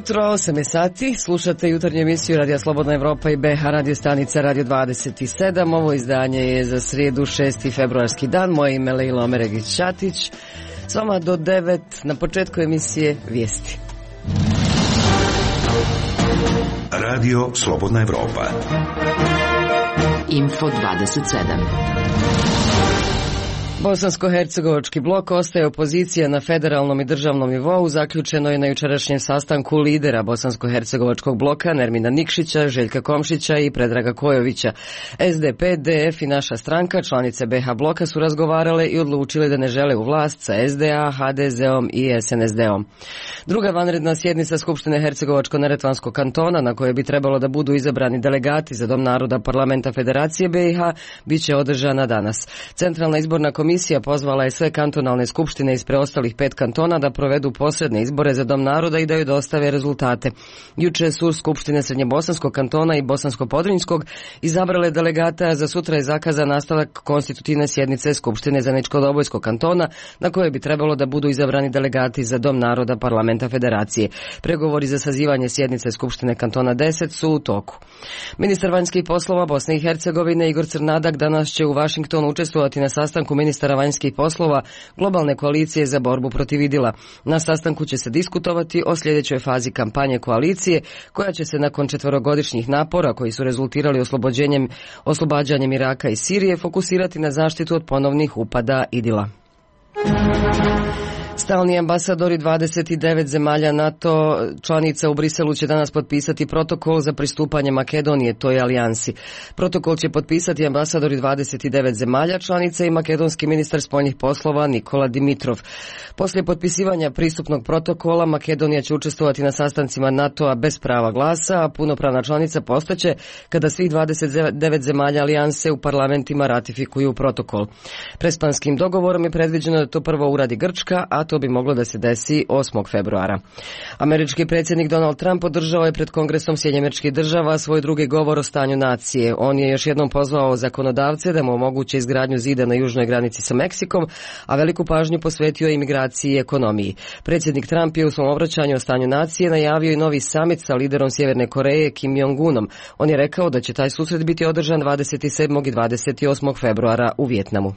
jutro, 8 sati, slušate jutarnju emisiju Radija Slobodna Evropa i BH radio stanica Radio 27. Ovo izdanje je za srijedu 6. februarski dan. Moje ime je Leila Omeregić-Šatić. S vama do 9 na početku emisije vijesti. Radio Slobodna Evropa. Info 27. Bosansko-hercegovački blok ostaje opozicija na federalnom i državnom nivou, zaključeno je na jučerašnjem sastanku lidera Bosansko-hercegovačkog bloka Nermina Nikšića, Željka Komšića i Predraga Kojovića. SDP, DF i naša stranka, članice BH bloka, su razgovarale i odlučile da ne žele u vlast sa SDA, HDZ-om i SNSD-om. Druga vanredna sjednica Skupštine Hercegovačko-neretvanskog kantona, na kojoj bi trebalo da budu izabrani delegati za Dom naroda Parlamenta Federacije BiH, bit će održana danas. Centralna izborna komisija pozvala je sve kantonalne skupštine iz preostalih 5 kantona da provedu posredne izbore za Dom naroda i da joj dostave rezultate. Juče su skupštine Srednjebosanskog kantona i Bosansko-Podrinjskog izabrale delegata, za sutra je zakazan nastavak konstitutivne sjednice Skupštine Zeničko-Dobojskog kantona, na kojoj bi trebalo da budu izabrani delegati za Dom naroda Parlamenta Federacije. Pregovori za sazivanje sjednice Skupštine kantona 10 su u toku. Ministar vanjskih poslova Bosne i Hercegovine Igor Crnadak danas će u Vašingtonu učestvovati na sastanku ministara vanjskih poslova globalne koalicije za borbu protiv idila. Na sastanku će se diskutovati o sljedećoj fazi kampanje koalicije, koja će se nakon 4-godišnjih napora koji su rezultirali oslobađanjem Iraka i Sirije fokusirati na zaštitu od ponovnih upada idila. Stalni ambasadori 29 zemalja NATO članica u Briselu će danas potpisati protokol za pristupanje Makedonije toj alijansi. Protokol će potpisati ambasadori 29 zemalja članica i makedonski ministar spoljnih poslova Nikola Dimitrov. Poslije potpisivanja pristupnog protokola Makedonija će učestvovati na sastancima NATO-a bez prava glasa, a punopravna članica postaće kada svih 29 zemalja alijanse u parlamentima ratifikuju protokol. Prespanskim dogovorom je predviđeno da to prvo uradi Grčka, a to bi moglo da se desi 8. februara. Američki predsjednik Donald Trump održao je pred Kongresom Sjedinjenih Država svoj drugi govor o stanju nacije. On je još jednom pozvao zakonodavce da mu omoguće izgradnju zida na južnoj granici sa Meksikom, a veliku pažnju posvetio imigraciji i ekonomiji. Predsjednik Trump je u svom obraćanju o stanju nacije najavio i novi samit sa liderom Sjeverne Koreje Kim Jong-unom. On je rekao da će taj susret biti održan 27. i 28. februara u Vijetnamu.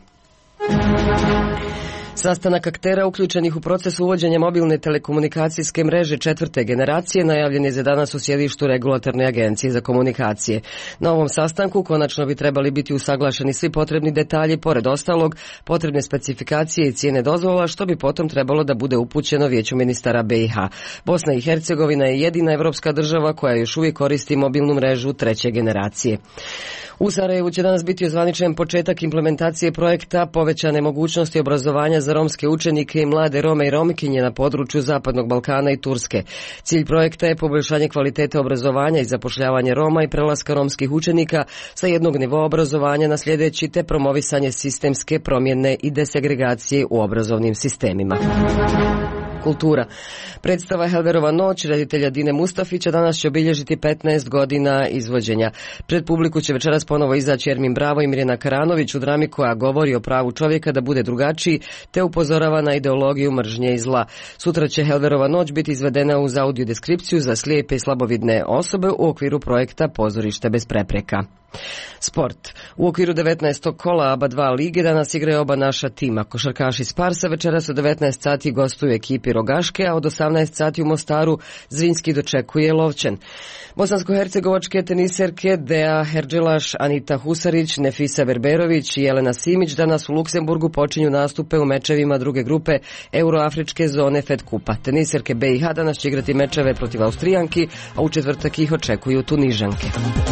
Sastanak aktera uključenih u proces uvođenja mobilne telekomunikacijske mreže 4. generacije najavljen je za danas u sjedištu Regulatorne agencije za komunikacije. Na ovom sastanku konačno bi trebali biti usaglašeni svi potrebni detalji, pored ostalog potrebne specifikacije i cijene dozvola, što bi potom trebalo da bude upućeno Vijeću ministara BiH. Bosna i Hercegovina je jedina evropska država koja još uvijek koristi mobilnu mrežu 3. generacije. U Sarajevu će danas biti ozvaničen početak implementacije projekta povećane mogućnosti obrazovanja za romske učenike i mlade Rome i Romkinje na području Zapadnog Balkana i Turske. Cilj projekta je poboljšanje kvalitete obrazovanja i zapošljavanje Roma i prelaska romskih učenika sa jednog nivoa obrazovanja na sljedeći, te promovisanje sistemske promjene i desegregacije u obrazovnim sistemima. Kultura. Predstava Helverova noć reditelja Dine Mustafića danas će obilježiti 15 godina izvođenja. Pred publiku će večeras ponovo izaći Ermin Bravo i Mirjana Karanović u drami koja govori o pravu čovjeka da bude drugačiji, te upozorava na ideologiju mržnje i zla. Sutra će Helverova noć biti izvedena uz audio deskripciju za slijepe i slabovidne osobe u okviru projekta Pozorište bez prepreka. Sport. U okviru 19. kola ABA 2 lige danas igraju oba naša tima. Košarkaši Sparsa večeras u 19 sati gostuju ekipi Rogaške, a od 18 sati u Mostaru Zrinski dočekuje Lovćen. Bosansko-hercegovačke teniserke Dea Herđelaš, Anita Husarić, Nefisa Berberović i Jelena Simić danas u Luksemburgu počinju nastupe u mečevima druge grupe Euroafričke zone Fed Kupa. Teniserke BiH danas će igrati mečeve protiv Austrijanki, a u četvrtak ih očekuju Tunižanke.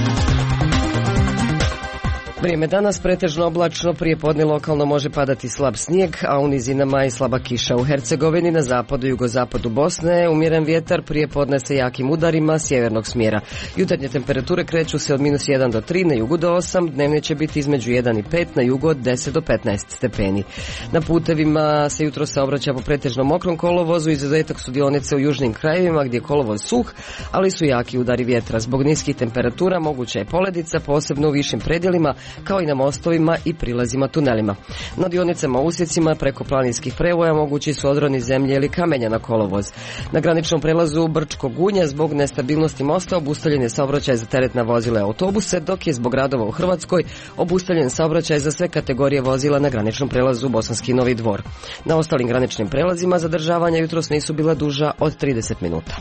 Vrijeme danas pretežno oblačno, prije podne lokalno može padati slab snijeg, a u nizinama i slaba kiša. U Hercegovini, na zapadu i jugozapadu Bosne umjeren vjetar, prije podne sa jakim udarima sjevernog smjera. Jutarnje temperature kreću se od -1 do 3, na jugu do 8, dnevne će biti između 1 i 5, na jugu od 10 do 15 stepeni. Na putevima se jutro saobraća po pretežno mokrom kolovozu, izuzetak su dionice u južnim krajevima gdje je kolovoz suh, ali su jaki udari vjetra. Zbog niskih temperatura moguća je poledica, posebno u višim predjelima, kao i na mostovima i prilazima tunelima. Na dionicama usjecima preko planinskih prevoja mogući su odroni zemlje ili kamenja na kolovoz. Na graničnom prelazu Brčko Gunja zbog nestabilnosti mosta obustavljen je saobraćaj za teretna vozila i autobuse, dok je zbog radova u Hrvatskoj obustavljen saobraćaj za sve kategorije vozila na graničnom prelazu Bosanski Novi Dvor. Na ostalim graničnim prelazima zadržavanja jutros nisu bila duža od 30 minuta.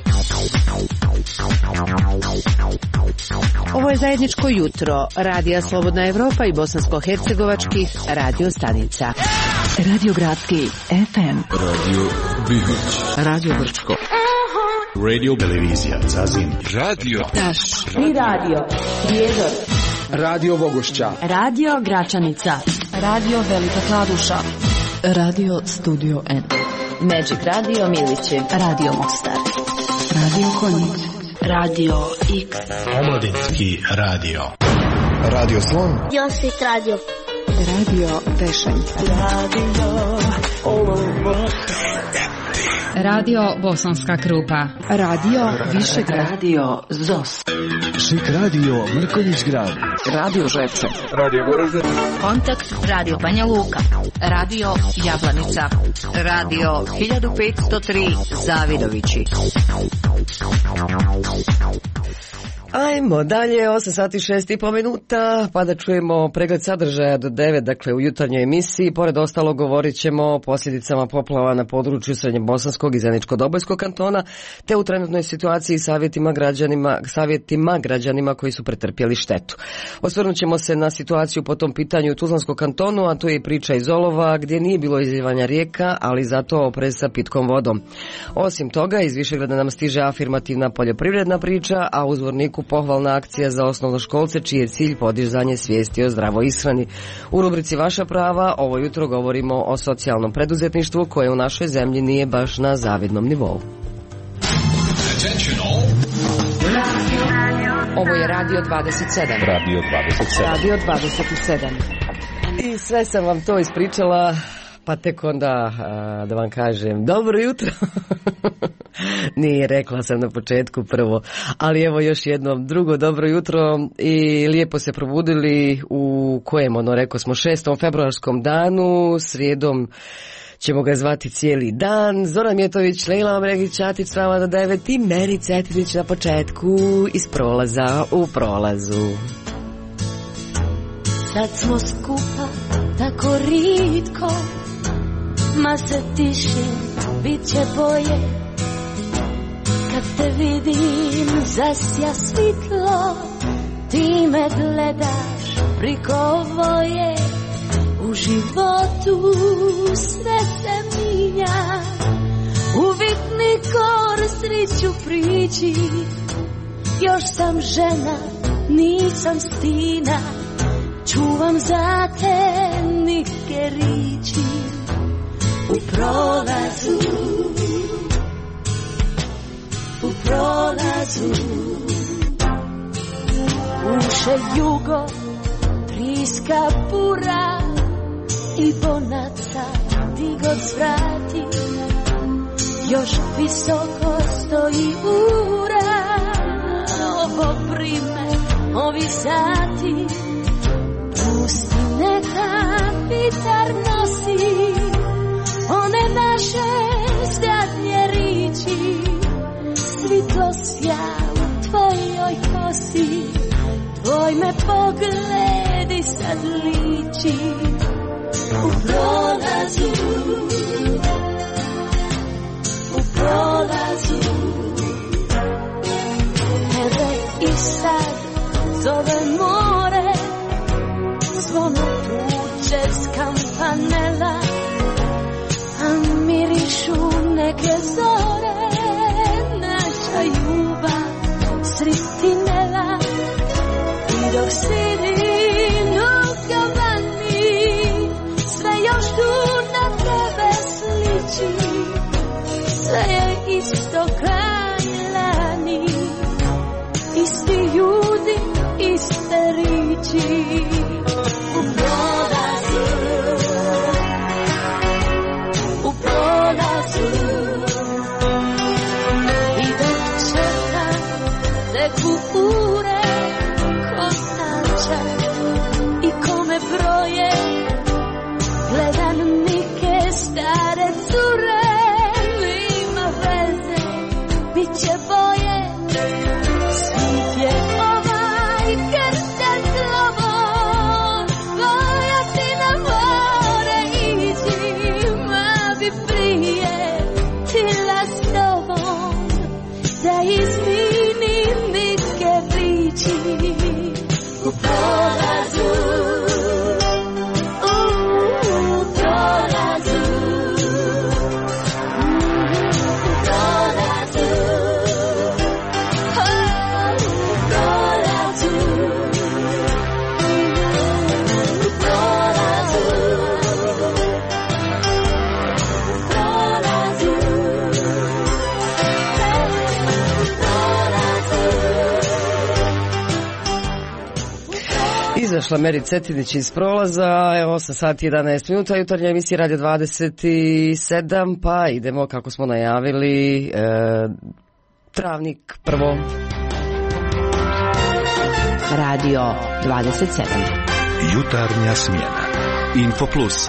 Ovo je zajedničko jutro Radija Slobodna Evropa i bosansko-hercegovačkih radio stanica. Radio Gradski FM, Radio Bihać, Radio Brčko, Radio Televizija Zazin, Radio Taš i Radio Prijedor, Radio Bogošća, Radio Gračanica, Radio Velika Kladuša, Radio Studio N, Magic Radio Milići, Radio Mostar, Radio Konjic, Radio X, Omladinski radio, Radio Slon, Josit Radio, Radio Vešanica, Radio Bosanska Krupa, Radio Višegrad, Radio ZOS, Šik Radio Mrkonjić Grad, Radio Žepče, Radio Goražde, Kontakt Radio Banja Luka, Radio Jablanica, Radio 1503 Zavidovići. Ajmo dalje, 8 sati 6,5 minuta, pa da čujemo pregled sadržaja do 9, dakle u jutarnjoj emisiji. Pored ostalo govorit ćemo o posljedicama poplava na području Srednjobosanskog i Zeničko-Dobojskog kantona, te u trenutnoj situaciji savjetima građanima koji su pretrpjeli štetu. Osvrnut ćemo se na situaciju po tom pitanju u Tuzlanskom kantonu, a tu je i priča iz Olova gdje nije bilo izljevanja rijeka, ali zato oprez sa pitkom vodom. Osim toga, iz Višegrada nam stiže afirmativna poljoprivredna priča, a u Zvorniku pohvalna akcija za osnovnoškolce čiji je cilj podizanje svijesti o zdravoj ishrani. U rubrici Vaša prava ovo jutro govorimo o socijalnom preduzetništvu koje u našoj zemlji nije baš na zavidnom nivou. Ovo je Radio 27. Radio 27. Radio 27. I sve sam vam to ispričala, pa tek onda da vam kažem dobro jutro. Nije, rekla sam na početku prvo, ali evo još jednom drugo dobro jutro i lijepo se probudili u kojem, rekao smo 6. februarskom danu, srijedom ćemo ga zvati cijeli dan. Zoran Mjetović, Lejla Omregić, Čatić s vama do 9 i Meri Cetinić na početku iz prolaza u prolazu. sad smo skupa tako ritko, ma se tišim, bit će boje. Kad te vidim zasja svitlo, ti me gledaš priko voje. U životu sve se minja, uvijek nikor sreću prići. Još sam žena, nisam stina, čuvam za te nitke riči. U prolazu, u prolazu, uše jugo, triska bura i bonaca di god zvrati. Još visoko stoji ura, ovo prime, ovi sati. Pusti neka vitar nosi one naše zadnje riči. Svitlo sja u tvojoj kosi, tvoj me pogledi sad liči. U prolazu, u prolazu, tebe i sad zove more, zvono tuče s kampanela, a mirišu neke zore, naša ljubav sritinela. I dok sidim u kavani, sve još tu na tebe sliči, sve je isto kraj lani, isti ljudi, iste riči. U prolazu, u prolazu, i dok čekam teku ure, ko sanča i ko Izašla Meri Cetinić iz prolaza, evo 8 sati 11 minuta, jutarnja emisija Radio 27, pa idemo kako smo najavili, Travnik prvo. Radio 27. Jutarnja smjena. Info Plus.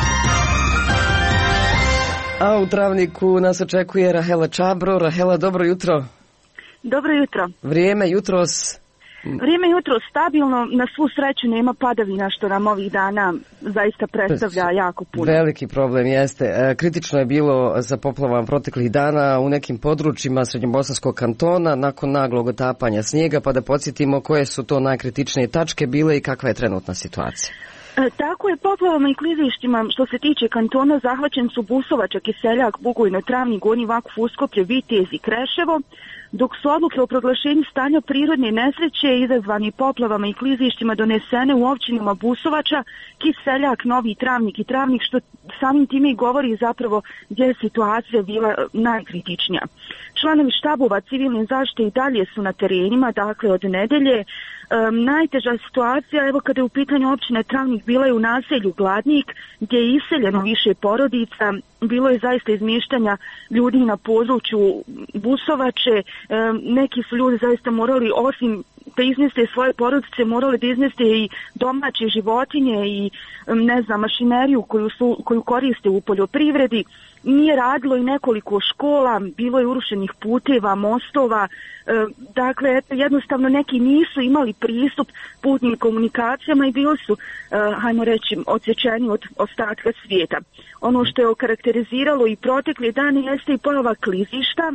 A u Travniku nas očekuje Rahela Čabro. Rahela, dobro jutro. Dobro jutro. Vrijeme jutros? Vrijeme jutro stabilno, na svu sreću nema padavina što nam ovih dana zaista predstavlja jako puno. Veliki problem jeste. Kritično je bilo za poplavama proteklih dana u nekim područjima Srednjobosanskog kantona nakon naglog otapanja snijega, pa da podsjetimo koje su to najkritičnije tačke bile i kakva je trenutna situacija. Tako je, poplavama i klizištima što se tiče kantona zahvaćen su Busovača, Kiseljak, Bugojno, Travnik, Gornji Vakuf, Uskoplje, Vitez i Kreševo, dok su odluke o proglašenju stanja prirodne nesreće izazvani poplavama i klizištima donesene u općinama Busovača, Kiseljak, Novi Travnik i Travnik, što samim time i govori zapravo gdje je situacija bila najkritičnija. Članovi štabova civilne zaštite i dalje su na terenima, dakle od nedelje. Najteža situacija, evo kada je u pitanju općine Travnik, bila je u naselju Gladnik, gdje je iseljeno više porodica. Bilo je zaista izmještanja ljudi na području Busovače. Neki su ljudi zaista morali, osim da izmjeste svoje porodice, morali da izmjeste i domaće životinje i mašineriju koju koriste u poljoprivredi. Nije radilo i nekoliko škola, bilo je urušenih puteva, mostova, dakle jednostavno neki nisu imali pristup putnim komunikacijama i bili su, hajmo reći, odsječeni od ostatka svijeta. Ono što je okarakteriziralo i protekli dan jeste i pojava klizišta.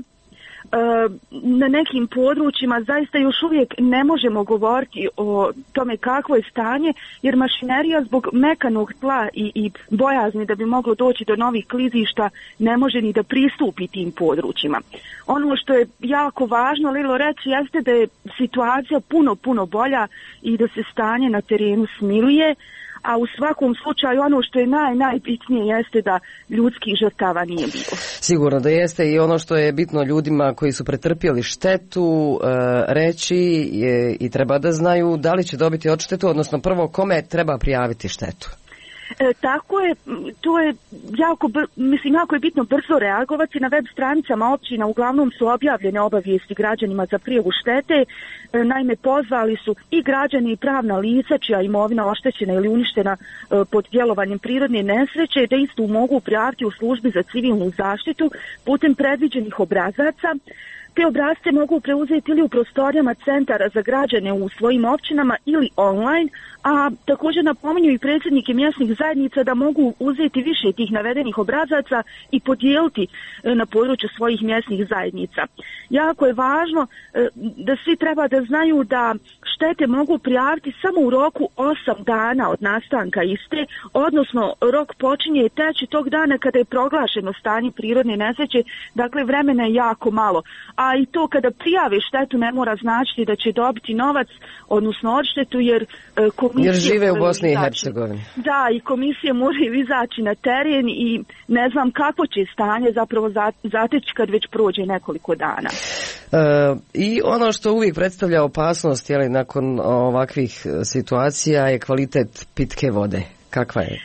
Na nekim područjima zaista još uvijek ne možemo govoriti o tome kakvo je stanje, jer mašinerija zbog mekanog tla i bojazni da bi moglo doći do novih klizišta ne može ni da pristupi tim područjima. Ono što je jako važno, Lilo, reći jeste da je situacija puno bolja i da se stanje na terenu smiluje, a u svakom slučaju ono što je najbitnije jeste da ljudskih žrtava nije bilo. Sigurno da jeste, i ono što je bitno ljudima koji su pretrpjeli štetu reći i treba da znaju da li će dobiti odštetu, odnosno prvo kome treba prijaviti štetu. Tako je, to je jako je bitno brzo reagovati. Na web stranicama općina uglavnom su objavljene obavijesti građanima za prijavu štete. Naime, pozvali su i građani i pravna lica čija imovina oštećena ili uništena pod djelovanjem prirodne nesreće da istu mogu prijaviti u službi za civilnu zaštitu putem predviđenih obrazaca. Te obrasce mogu preuzeti ili u prostorijama centara za građane u svojim općinama ili online, a također napominju i predsjednike mjesnih zajednica da mogu uzeti više tih navedenih obrazaca i podijeliti na području svojih mjesnih zajednica. Jako je važno da svi treba da znaju da štete mogu prijaviti samo u roku 8 dana od nastanka iste, odnosno rok počinje teći tog dana kada je proglašeno stanje prirodne nesreće, dakle vremena je jako malo. A i to kada prijave štetu ne mora značiti da će dobiti novac, odnosno odštetu, jer žive u Bosni i Hercegovini. Da, i komisije moraju izaći na teren i ne znam kako će stanje zapravo zateći kad već prođe nekoliko dana. I ono što uvijek predstavlja opasnost nakon ovakvih situacija je kvalitet pitke vode. Kakva je?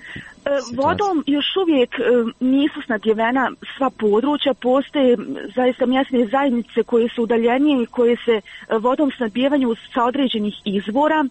Vodom još uvijek nisu snadjevena sva područja, postoje zaista mjesne zajednice koje su udaljenije i koje se vodom snadjevaju sa određenih izvora.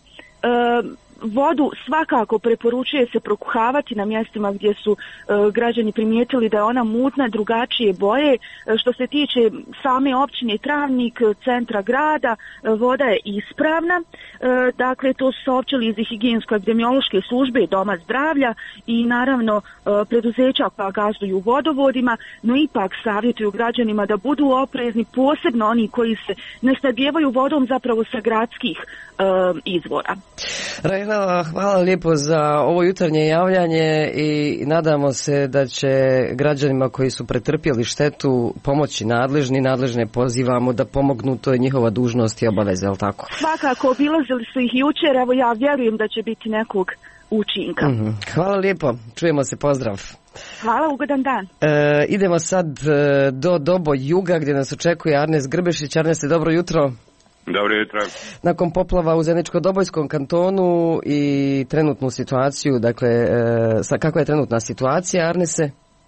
Vodu svakako preporučuje se prokuhavati na mjestima gdje su građani primijetili da je ona mutna, drugačije boje. Što se tiče same općine Travnik, centra grada, voda je ispravna. Dakle, to su saopćili iz higijensko-epidemiološke službe i Doma zdravlja i naravno preduzeća koja gazduju vodovodima, no ipak savjetuju građanima da budu oprezni, posebno oni koji se ne snabdijevaju vodom zapravo sa gradskih izvora. Hvala lijepo za ovo jutarnje javljanje i nadamo se da će građanima koji su pretrpjeli štetu pomoći nadležne pozivamo da pomognu, to je njihova dužnost i obaveza, je li tako? Svakako, obilazili su ih jučer, evo ja vjerujem da će biti nekog učinka. Hvala lijepo, čujemo se, pozdrav. Hvala, ugodan dan. Idemo sad do Dobo juga gdje nas očekuje Arnes Grbešić. Arnes, dobro jutro. Dobro jutro. Nakon poplava u Zeničko-Dobojskom kantonu i trenutnu situaciju, dakle, kakva je trenutna situacija, Arnese?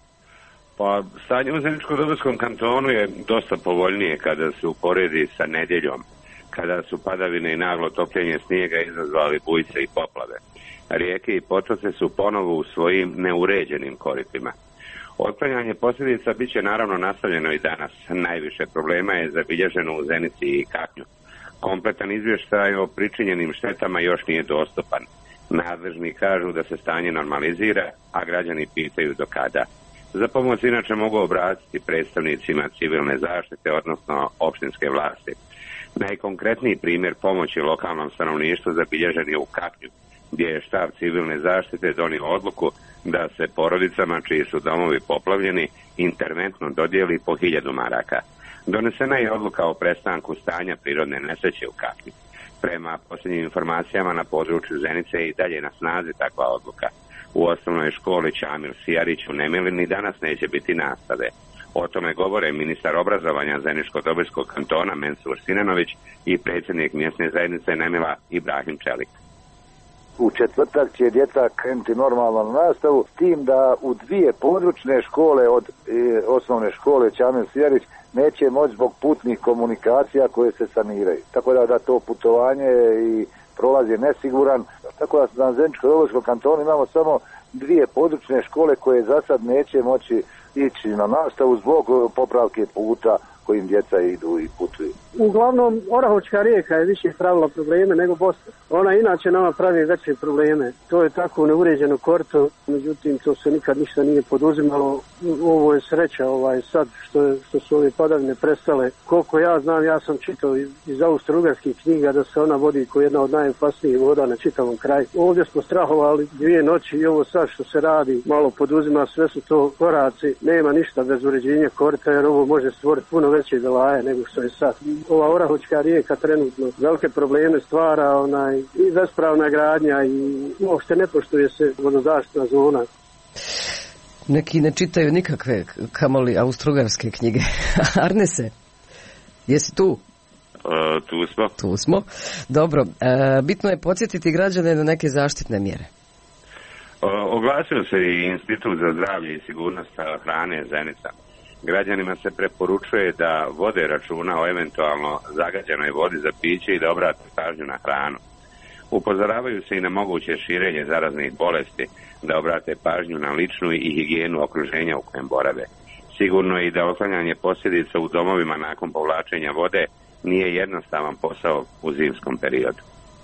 Pa, stanje u Zeničko-Dobojskom kantonu je dosta povoljnije kada se uporedi sa nedjeljom, kada su padavine i naglo topljenje snijega izazvali bujice i poplave. Rijeke i potoci su ponovo u svojim neuređenim koritima. Otklanjanje posljedica bit će naravno nastavljeno i danas. Najviše problema je zabilježeno u Zenici i Kaknju. Kompletan izvještaj o pričinjenim štetama još nije dostupan. Nadležni kažu da se stanje normalizira, a građani pitaju do kada. Za pomoć inače mogu obratiti predstavnicima civilne zaštite, odnosno opštinske vlasti. Najkonkretniji primjer pomoći lokalnom stanovništvu zabilježen je u Kaknju, gdje je štab civilne zaštite donio odluku da se porodicama čiji su domovi poplavljeni interventno dodijeli po 1000 maraka. Donesena je odluka o prestanku stanja prirodne nesreće u Kaknju. Prema posljednjim informacijama na području Zenice i dalje na snazi takva odluka. U osnovnoj školi Čamil Sijarić u Nemilini danas neće biti nastave. O tome govore ministar obrazovanja Zeničko-Dobojskog kantona Mensur Sinanović i predsjednik mjesne zajednice Nemila Ibrahim Čelik. U četvrtak će djeca krenuti normalno na nastavu, s tim da u 2 područne škole od osnovne škole Čamil Sijarić neće moći zbog putnih komunikacija koje se saniraju. Tako da to putovanje i prolaz je nesiguran. Tako da na Zeničko-Dobojskom kantonu imamo samo 2 područne škole koje za sad neće moći ići na nastavu zbog popravke puta kojim djeca idu i putuju. Uglavnom, Orahočka rijeka je više pravila probleme nego Bosna. Ona inače nama pravi veće probleme. To je tako neuređeno korito, međutim to se nikad ništa nije poduzimalo. Ovo je sreća sad što su ove padavine prestale. Koliko ja znam, ja sam čitao iz austro-ugarskih knjiga da se ona vodi kao jedna od najopasnijih voda na čitavom kraju. Ovdje smo strahovali 2 noći i ovo sad što se radi malo poduzima, sve su to koraci. Nema ništa bez uređenja korita jer ovo može stvoriti puno veće velaje nego što je sad. Ova Orahočka rijeka trenutno velike probleme stvara i bespravna gradnja i uopšte ne poštuje se vodozaštitna zona. Neki ne čitaju nikakve kamoli austrougarske knjige. Arnese, jesi tu? Tu smo. Dobro, bitno je podsjetiti građane na neke zaštitne mjere. Oglasio se i Institut za zdravlje i sigurnost hrane Zenica. Građanima se preporučuje da vode računa o eventualno zagađenoj vodi za piće i da obrate pažnju na hranu. Upozoravaju se i na moguće širenje zaraznih bolesti, da obrate pažnju na ličnu i higijenu okruženja u kojem borave. Sigurno je i da otklanjanje posljedica u domovima nakon povlačenja vode nije jednostavan posao u zimskom periodu.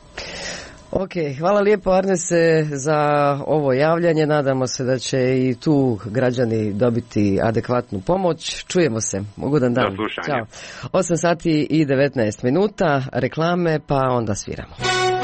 Ok, hvala lijepo Arnese za ovo javljanje. Nadamo se da će i tu građani dobiti adekvatnu pomoć. Čujemo se. Ugodan dan. Do slušanja. Ćao. 8 sati i 19 minuta, reklame, pa onda sviramo.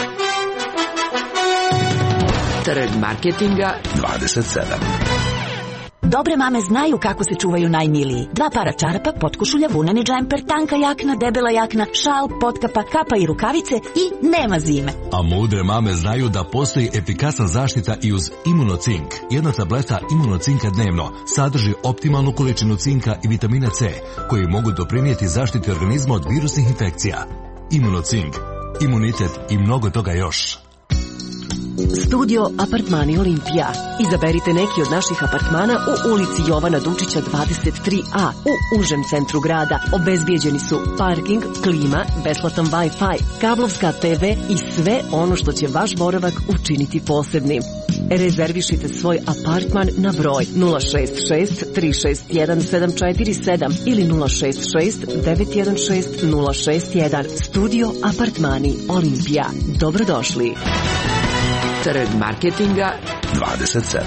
Trg marketinga 27. Dobre mame znaju kako se čuvaju najmiliji. 2 para čarapa, potkošulja, vuneni džemper, tanka jakna, debela jakna, šal, potkapa, kapa i rukavice i nema zime. A mudre mame znaju da postoji efikasna zaštita i uz Imunocink. 1 tableta Imunocinka dnevno sadrži optimalnu količinu cinka i vitamina C, koji mogu doprinijeti zaštiti organizma od virusnih infekcija. Imunocink, imunitet i mnogo toga još. Studio Apartmani Olimpija. Izaberite neki od naših apartmana u ulici Jovana Dučića 23A u užem centru grada. Obezbijeđeni su parking, klima, besplatan Wi-Fi, kablovska TV i sve ono što će vaš boravak učiniti posebnim. Rezervišite svoj apartman na broj 066 361 747 ili 066 916 061. Studio Apartmani Olimpija. Dobrodošli. Trg marketinga 27.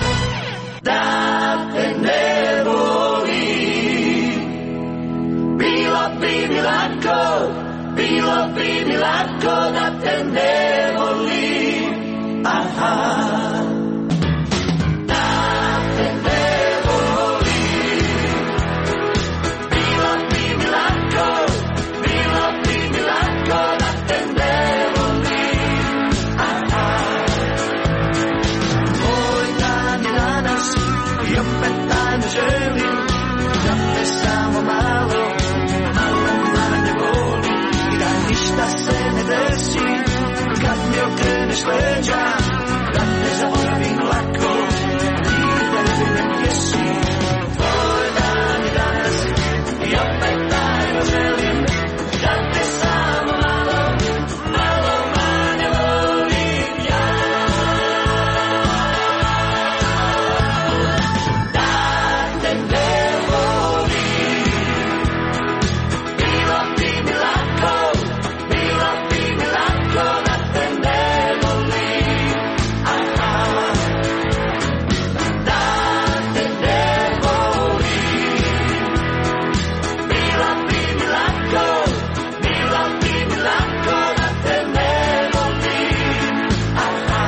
Da te ne voli, bilo bi mi lako da te ne voli. Aha. Da te ne voli, bilo bi mi lako da te ne voli. Aha. I opet tajno želim da te samo malo manje voli i da ništa s leđa, da te zaboravim lako, ti tebi ne pjesi. Tvoj dan je danas i opet tajno želim da te samo malo, malo manje volim ja. Da te ne volim, bilo bi mi lako, bilo bi mi lako da te ne volim. Aha. Da te ne volim, bilo bi mi lako, bilo bi mi lako da te ne volim. Aha.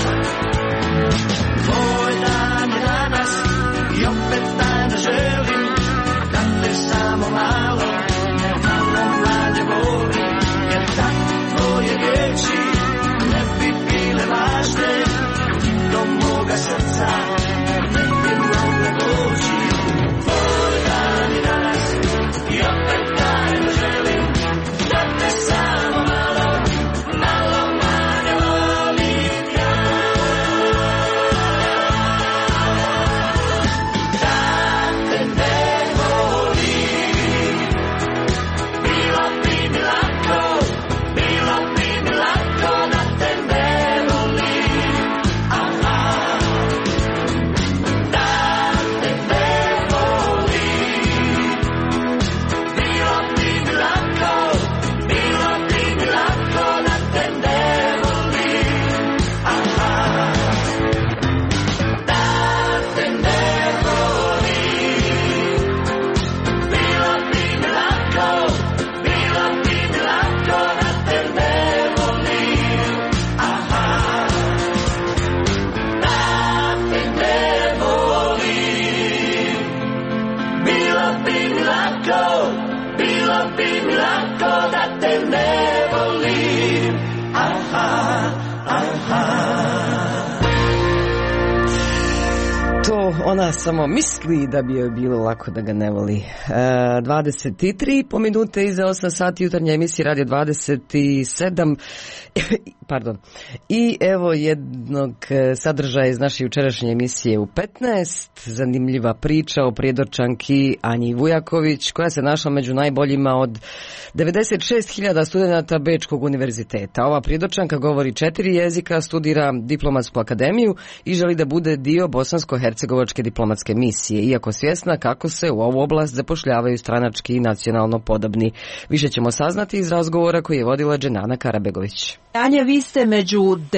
Tvoj dan je danas i opet tajno želim da te samo malo, malo manje volim. Jer tak tvoje riječi ne bi bile važne, do moga srca ne bi mogle doći. Tvoj dan je danas i opet tajno želim da te samo malo, malo manje volim ja. Da te ne volim, bilo bi mi lako, bilo bi mi lako da te ne volim. Aha. Da te ne volim, bilo bi mi lako, bilo bi mi lako da te ne volim. Aha. Da te ne volim, bilo bi mi lako, bilo bi mi lako da te ne volim. Aha. Da te ne volim, bilo bi mi lako, bilo bi mi lako da te ne volim. Aha, aha. To ona samo misli da bi joj bilo lako da ga ne voli. 23 po minute iza 8 sati jutarnja emisija Radio 27. Pardon. I evo jednog sadržaja iz naše jučerašnje emisije u 15. Zanimljiva priča o prijedorčanki Anji Vujaković koja se našla među najboljima od 96.000 studenata Bečkog univerziteta. Ova prijedorčanka govori 4 jezika, studira diplomatsku akademiju i želi da bude dio bosansko-hercegovačke diplomatske misije, iako svjesna kako se u ovu oblast zapošljavaju stranački i nacionalno podobni. Više ćemo saznati iz razgovora koji je vodila Dženana Karabegović. Anja, vi ste među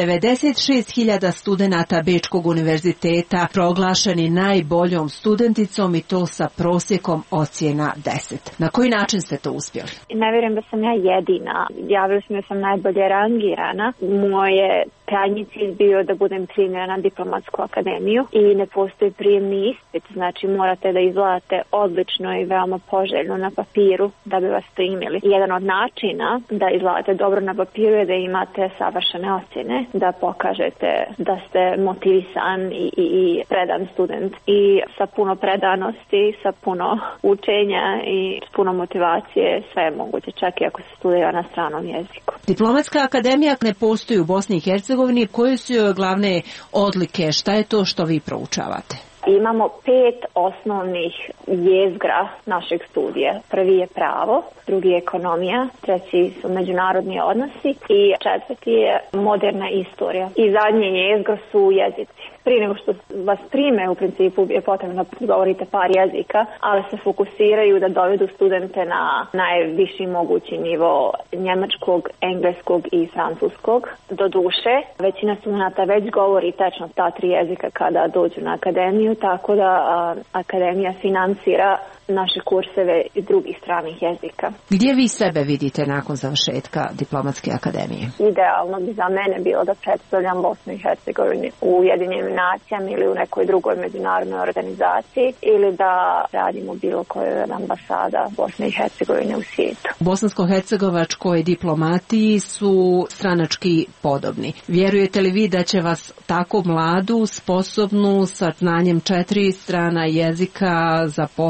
96.000 studenata Bečkog univerziteta proglašeni najboljom studenticom i to sa prosjekom ocjena 10. Na koji način ste to uspjeli? Ne vjerujem da sam ja jedina. Javili smo da sam najbolje rangirana. Moje krajnji cilj bio da budem primljena na diplomatsku akademiju i ne postoji prijemni ispit, znači morate da izgledate odlično i veoma poželjno na papiru da bi vas primili. Jedan od načina da izgledate dobro na papiru je da imate savršene ocjene, da pokažete da ste motivisan i predan student i sa puno predanosti, sa puno učenja i s puno motivacije sve je moguće, čak i ako se studira na stranom jeziku. Diplomatska akademija ne postoji u Bosni i Hercegovini. Koje su joj glavne odlike? Šta je to što vi proučavate? Imamo 5 osnovnih jezgra našeg studija. Prvi je pravo, drugi je ekonomija, treći su međunarodni odnosi i četvrti je moderna istorija. I zadnje jezgro su jezici. Prije nego što vas prime, u principu je potrebno da govorite par jezika, ali se fokusiraju da dovedu studente na najviši mogući nivo njemačkog, engleskog i francuskog. Do duše, većina studenta već govori tečno ta 3 jezika kada dođu na akademiju, tako da akademija financira naše kurseve i drugih stranih jezika. Gdje vi sebe vidite nakon završetka diplomatske akademije? Idealno bi za mene bilo da predstavljam Bosnu i Hercegovinu u Ujedinjenim nacijama ili u nekoj drugoj međunarodnoj organizaciji ili da radimo bilo koje ambasada Bosne i Hercegovine u svijetu. U bosansko-hercegovačkoj diplomatiji su stranački podobni. Vjerujete li vi da će vas tako mladu, sposobnu, sa znanjem 4 strana jezika zaposliti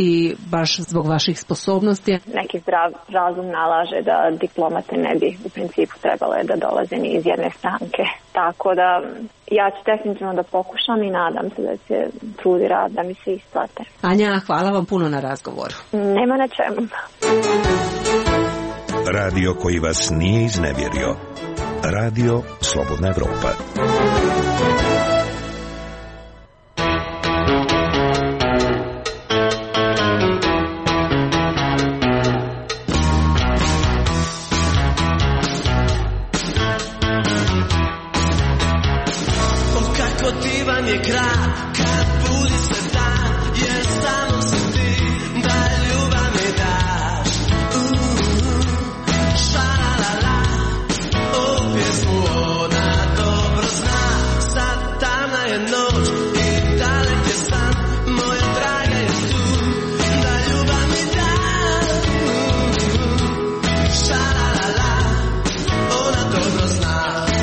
ili baš zbog vaših sposobnosti? Neki zdrav razum nalaže da diplomate ne bi u principu trebale da dolaze ni iz jedne stranke. Tako da ja ću definitivno da pokušam i nadam se da će trud i rad da mi se isplate. Anja, hvala vam puno na razgovoru. Nema na čemu. Radio koji vas nije iznevjerio. Radio Slobodna Evropa. Divan je kraj, kad budi se dan, jer samo si ti, da ljubav mi daš. Ša-la-la-la, o pjesmu ona dobro zna. Sad tamna je noć i dalek je san, moja draga je tu, da ljubav mi daš. Ša-la-la-la, ona dobro zna.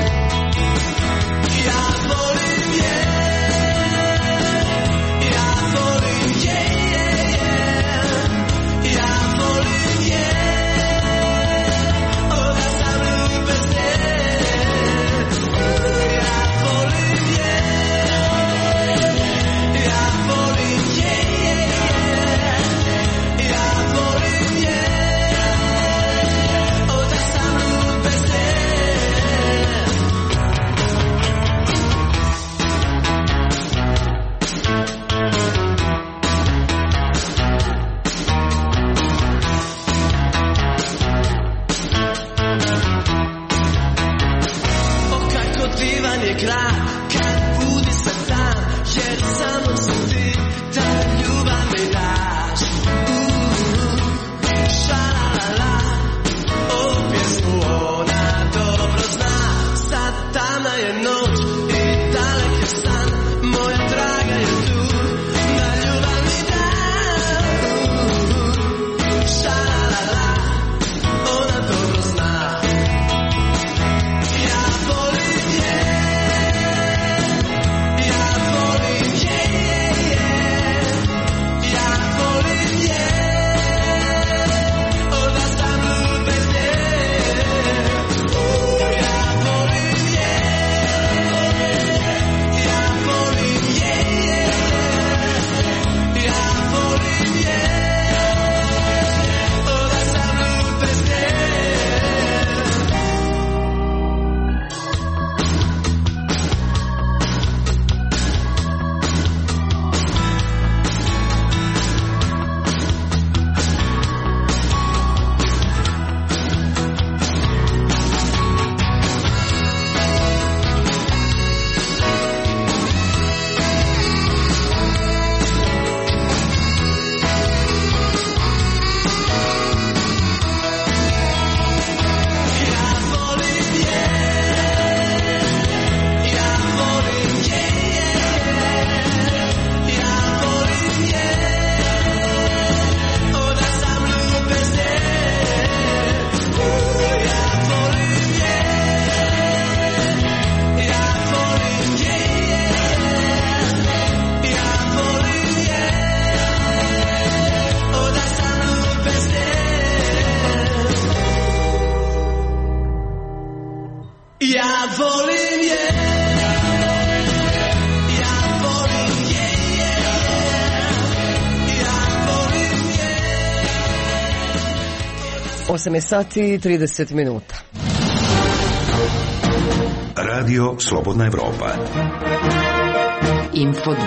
volim je, ja volim je, ja volim je. 8 sati i 30 minuta. Radio Slobodna Evropa. Info 27.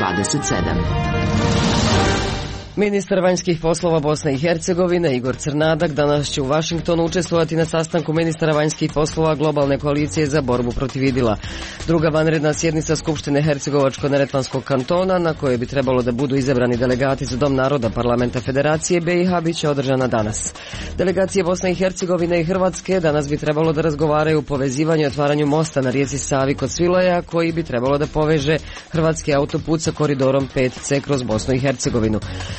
Ministar vanjskih poslova Bosne i Hercegovine Igor Crnadak danas će u Vašingtonu učestvovati na sastanku ministara vanjskih poslova globalne koalicije za borbu protiv idila. Druga vanredna sjednica Skupštine Hercegovačko-neretvanskog kantona, na kojoj bi trebalo da budu izabrani delegati za Dom naroda Parlamenta Federacije BiH, biće održana danas. Delegacije Bosne i Hercegovine i Hrvatske danas bi trebalo da razgovaraju o povezivanju i otvaranju mosta na rijeci Savi kod Svilaja, koji bi trebalo da poveže hrvatski autoput sa koridorom 5C kroz Bosnu i Hercegovinu.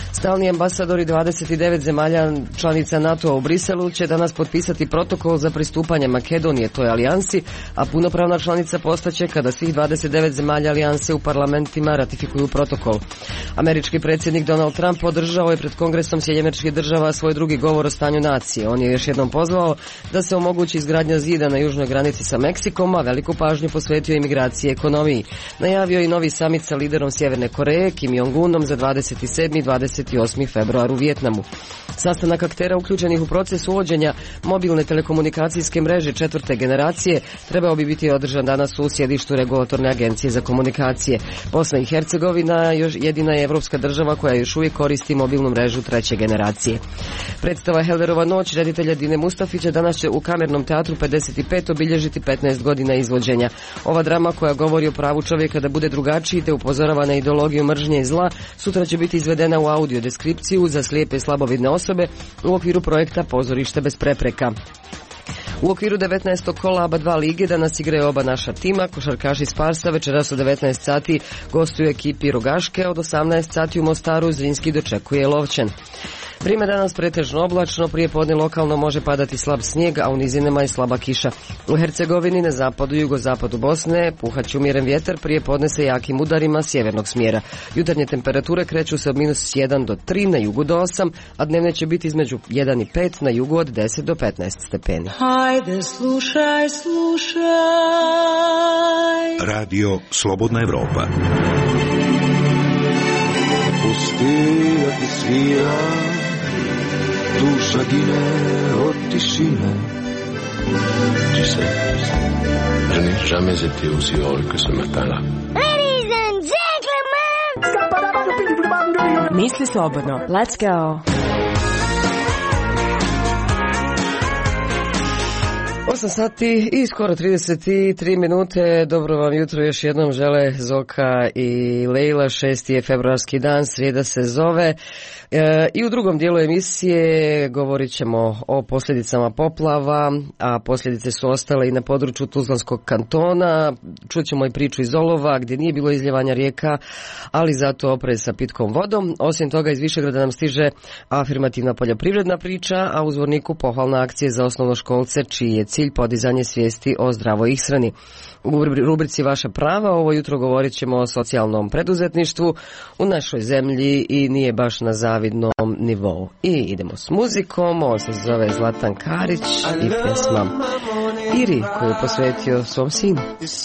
Stalni ambasadori 29 zemalja članica NATO-a u Briselu će danas potpisati protokol za pristupanje Makedonije toj alijansi, a punopravna članica postaće kada svih 29 zemalja alijanse u parlamentima ratifikuju protokol. Američki predsjednik Donald Trump održao je pred Kongresom Sjedinjenih Država svoj drugi govor o stanju nacije. On je još jednom pozvao da se omogući izgradnja zida na južnoj granici sa Meksikom, a veliku pažnju posvetio imigraciji i ekonomiji. Najavio i novi samit sa liderom Sjeverne Koreje, Kim Jong-unom, za 27. i 28. februar u Vijetnamu. Sastanak aktera uključenih u proces uvođenja mobilne telekomunikacijske mreže četvrte generacije trebao bi biti održan danas u sjedištu Regulatorne agencije za komunikacije. Bosna i Hercegovina još jedina je evropska država koja još uvijek koristi mobilnu mrežu treće generacije. Predstava Helderova noć reditelja Dine Mustafića danas će u Kamernom teatru 55 obilježiti 15 godina izvođenja. Ova drama koja govori o pravu čovjeka da bude drugačiji te upozorava na ideologiju mržnje i zla sutra će biti izvedena u audio deskripciju za slijepe i slabovidne osobe u okviru projekta Pozorište bez prepreka. U okviru 19. kola ABA 2 lige danas igraju oba naša tima. Košarkaši Sparsa večeras u 19 sati gostuju ekipi Rogaške, od 18 sati u Mostaru Zrinski dočekuje Lovćen. Vrijeme danas pretežno oblačno, prije podne lokalno može padati slab snijeg, a u nizinama je slaba kiša. U Hercegovini na zapadu i jugozapadu Bosne puhaće umjeren vjetar, prije podne sa jakim udarima sjevernog smjera. Jutarnje temperature kreću se od -1 do 3, na jugu do 8, a dnevne će biti između 1 i 5, na jugu od 10 do 15 stepeni. Hajde, slušaj, slušaj. Radio Slobodna Evropa. Pusti da ti svira, duša gine od tišine. Tu sais, je n'ai jamais été aussi heureux que ce matin-là. Ladies and gentlemen! Misli slobodno. Let's go. 8 sati i skoro 33 minute. Dobro vam jutro još jednom žele Zoka i Lejla. 6. je februarski dan, srijeda se zove. I u drugom dijelu emisije govorit ćemo o posljedicama poplava, a posljedice su ostale i na području Tuzlanskog kantona. Čućemo i priču iz Olova gdje nije bilo izljevanja rijeka, ali zato oprez sa pitkom vodom. Osim toga iz Višegrada nam stiže afirmativna poljoprivredna priča, a u Zvorniku pohvalna akcija za osnovnoškolce čiji je cilj podizanje svijesti o zdravoj ishrani. U rubrici Vaša prava ovo jutro govorit ćemo o socijalnom preduzetništvu u našoj zemlji i nije baš na zavidnom nivou. I idemo s muzikom, on se zove Zlatan Karić i pjesma Iri koju je posvetio svom sinu.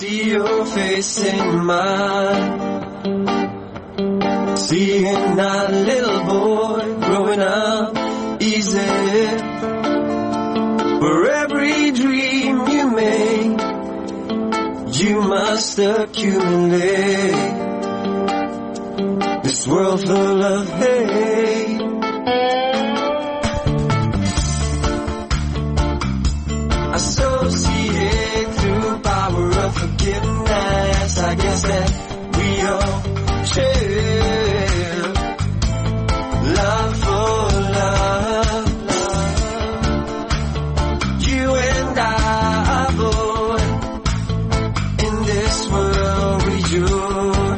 Seeing that little boy growing up easy, for every dream you make, you must accumulate this world full of hate. Associate through power of forgiveness, I guess that we all share love for love. You and I, boy, in this world we joy.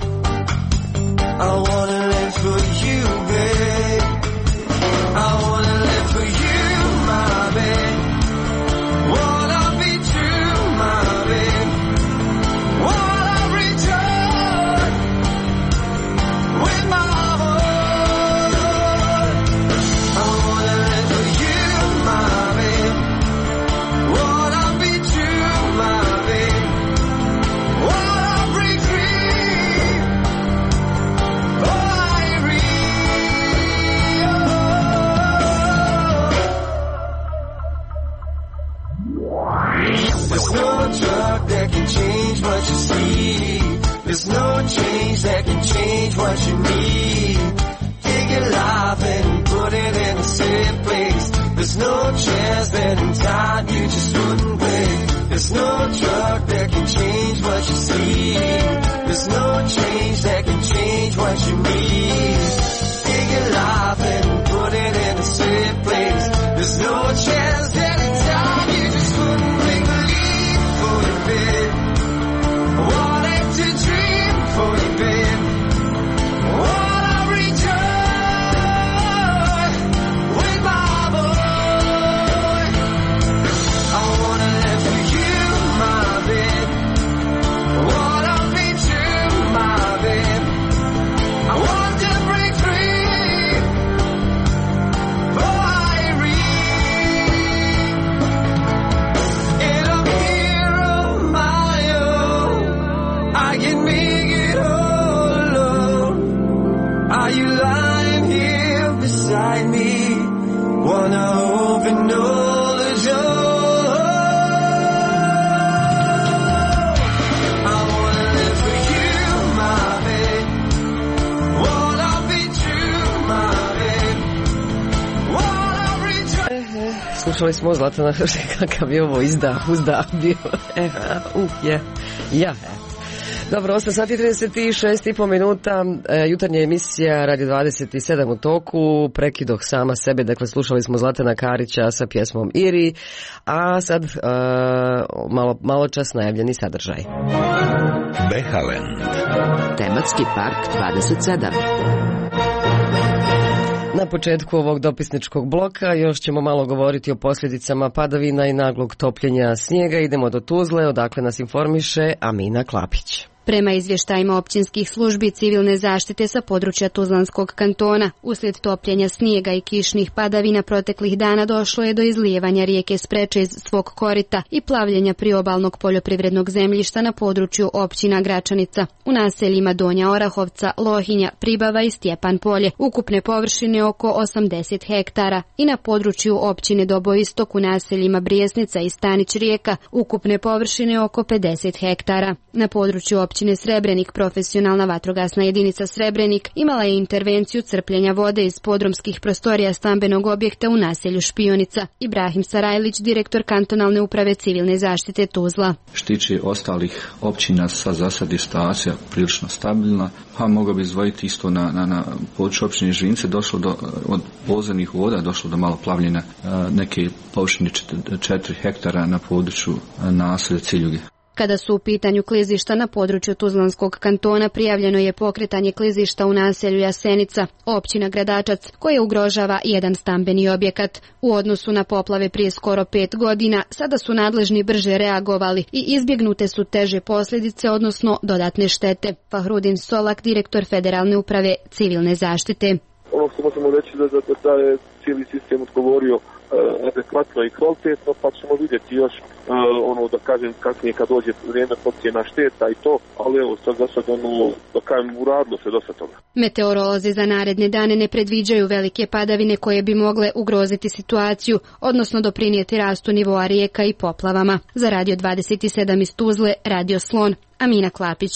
I wanna live for you, babe. I wanna live for you, my babe. Wanna be true, my babe. Wanna return with my heart. I wanna live for you, my babe. Wanna be true, my babe. Wanna break free. Oh, I There's no drug that can change what you see. There's no change that can change what you need. Take your life and put it in a safe place. There's no chance that in time you just wouldn't wait. There's no drug that can change what you see. There's no change that can change what you need. Take your life and put it in a safe place. There's no chance that in time you just wouldn't make believe for your bed. Wanted to dream for your bed. Wanna return Slušali smo Zlatana, kakav je ovo uzdah bio. Dobro, 8 sati 36,5 minuta, jutarnja emisija Radio 27 u toku, prekidoh sama sebe, dakle slušali smo Zlatana Karića sa pjesmom Iri, a sad malo čas najavljeni sadržaj. Behaland. Tematski park 27. Na početku ovog dopisničkog bloka još ćemo malo govoriti o posljedicama padavina i naglog topljenja snijega. Idemo do Tuzle, odakle nas informiše Amina Klapić. Prema izvještajima općinskih službi civilne zaštite sa područja Tuzlanskog kantona, uslijed topljenja snijega i kišnih padavina proteklih dana došlo je do izlijevanja rijeke Spreče iz svog korita i plavljenja priobalnog poljoprivrednog zemljišta na području općina Gračanica, u naseljima Donja Orahovca, Lohinja, Pribava i Stjepan Polje, ukupne površine oko 80 hektara, i na području općine Dobo Istok u naseljima Brijesnica i Stanić Rijeka, ukupne površine oko 50 hektara. Na području općine Srebrenik profesionalna vatrogasna jedinica Srebrenik imala je intervenciju crpljenja vode iz podrumskih prostorija stambenog objekta u naselju Špionica. Ibrahim Sarajlić, direktor kantonalne uprave civilne zaštite Tuzla. Štiče ostalih općina sa zasad je situacija prilično stabilna, pa mogao bi izdvojiti isto na području općine Žince, došlo od podzemnih voda, došlo do malo plavljenja neke površine 4 hektara na području naselja Ciljuge. Kada su u pitanju klizišta na području Tuzlanskog kantona, prijavljeno je pokretanje klizišta u naselju Jasenica, općina Gradačac, koje ugrožava jedan stambeni objekat. U odnosu na poplave prije skoro 5 godina, sada su nadležni brže reagovali i izbjegnute su teže posljedice, odnosno dodatne štete. Fahrudin Solak, direktor Federalne uprave civilne zaštite. Ono što možemo reći da je cijeli sistem odgovorio adekvatno i kvalitetno, pa ćemo vidjeti još da kažem kasnije kad dođe vrijeme procjena šteta i to, ali evo sad da kažem uradilo se dosta toga. Meteorolozi za naredne dane ne predviđaju velike padavine koje bi mogle ugroziti situaciju, odnosno doprinijeti rastu nivoa rijeka i poplavama. Za Radio 27 iz Tuzle, Radio Slon, Amina Klapić.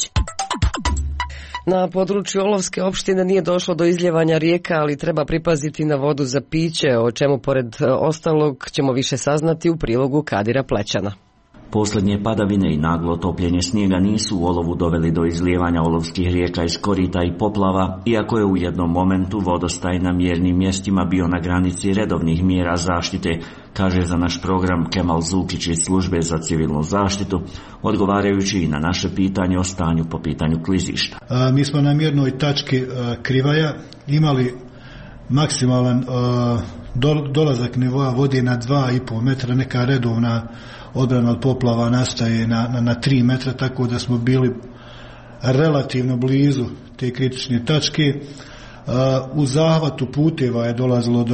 Na području Olovske opštine nije došlo do izljevanja rijeka, ali treba pripaziti na vodu za piće, o čemu pored ostalog ćemo više saznati u prilogu Kadira Plećana. Posljednje padavine i naglo topljenje snijega nisu u Olovu doveli do izlijevanja olovskih rijeka iz korita i poplava, iako je u jednom momentu vodostaj na mjernim mjestima bio na granici redovnih mjera zaštite, kaže za naš program Kemal Zukić iz Službe za civilnu zaštitu, odgovarajući i na naše pitanje o stanju po pitanju klizišta. Mi smo na mjernoj tački Krivaja imali maksimalan dolazak nivoa vode na 2,5 metra, neka redovna odbrana od poplava nastaje na 3 metra, tako da smo bili relativno blizu te kritične tačke. U zahvatu puteva je dolazilo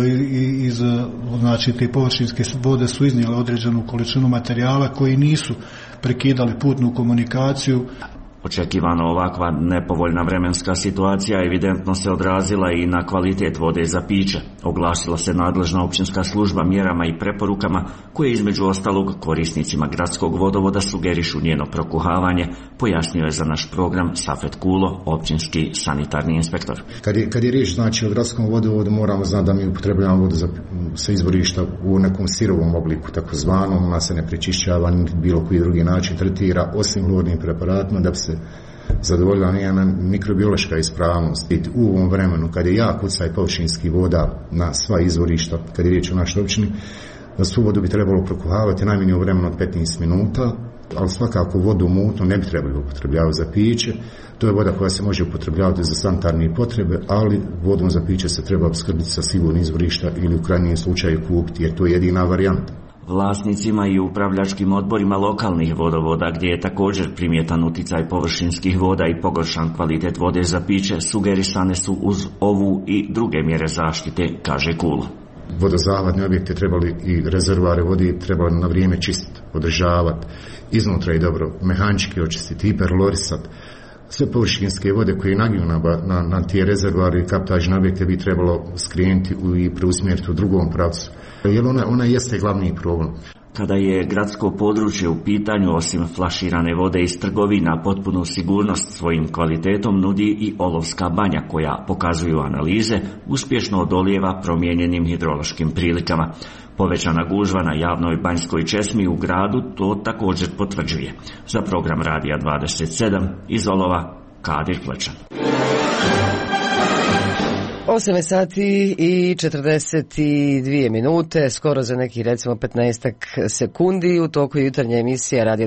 znači te površinske vode su iznijele određenu količinu materijala koji nisu prekidali putnu komunikaciju. Očekivano ovakva nepovoljna vremenska situacija evidentno se odrazila i na kvalitet vode za piće. Oglasila se nadležna općinska služba mjerama i preporukama koje između ostalog korisnicima gradskog vodovoda sugerišu njeno prokuhavanje, pojasnio je za naš program Safet Kulo, općinski sanitarni inspektor. Kad je riječ znači o gradskom vodovodu, moramo znati da mi upotrebljavamo vodu sa izvorišta u nekom sirovom obliku, takozvanom, ona se ne prečišćava ni bilo koji drugi način tretira, osim hlornim preparatima, da bi se zadovoljila njena mikrobiološka ispravnost. U ovom vremenu, kad je jak utjecaj površinskih voda na sva izvorišta, kad je riječ o našoj općini, da svu vodu bi trebalo prokuhavati najmanje u vremenu od 15 minuta, ali svakako vodu mutnu ne bi trebali upotrebljavati za piće. To je voda koja se može upotrebljavati za sanitarne potrebe, ali vodom za piće se treba opskrbiti sa sigurnih izvorišta ili u krajnjem slučaju kupiti, jer to je jedina varijanta. Vlasnicima i upravljačkim odborima lokalnih vodovoda, gdje je također primjetan utjecaj površinskih voda i pogoršan kvalitet vode za piće, sugerisane su uz ovu i druge mjere zaštite, kaže Kulo. Vodozahvatne objekte trebali i rezervoare vode trebali na vrijeme čistiti, održavati, iznutra i dobro mehanički očistiti, hiperlorisati. Sve površinske vode koje nagiju na tije rezervoare i kaptažne objekte bi trebalo skrenuti i preusmjeriti u drugom pravcu. Jer ona jeste glavni problem. Kada je gradsko područje u pitanju, osim flaširane vode iz trgovina, potpunu sigurnost svojim kvalitetom nudi i Olovska banja, koja, pokazuju analize, uspješno odolijeva promijenjenim hidrološkim prilikama. Povećana gužva na javnoj Banjskoj česmi u gradu to također potvrđuje. Za program Radija 27 iz Olova, Kadir Plečan. 8 sati i 42 minute, skoro za neki recimo 15 sekundi u toku jutarnje emisije Radio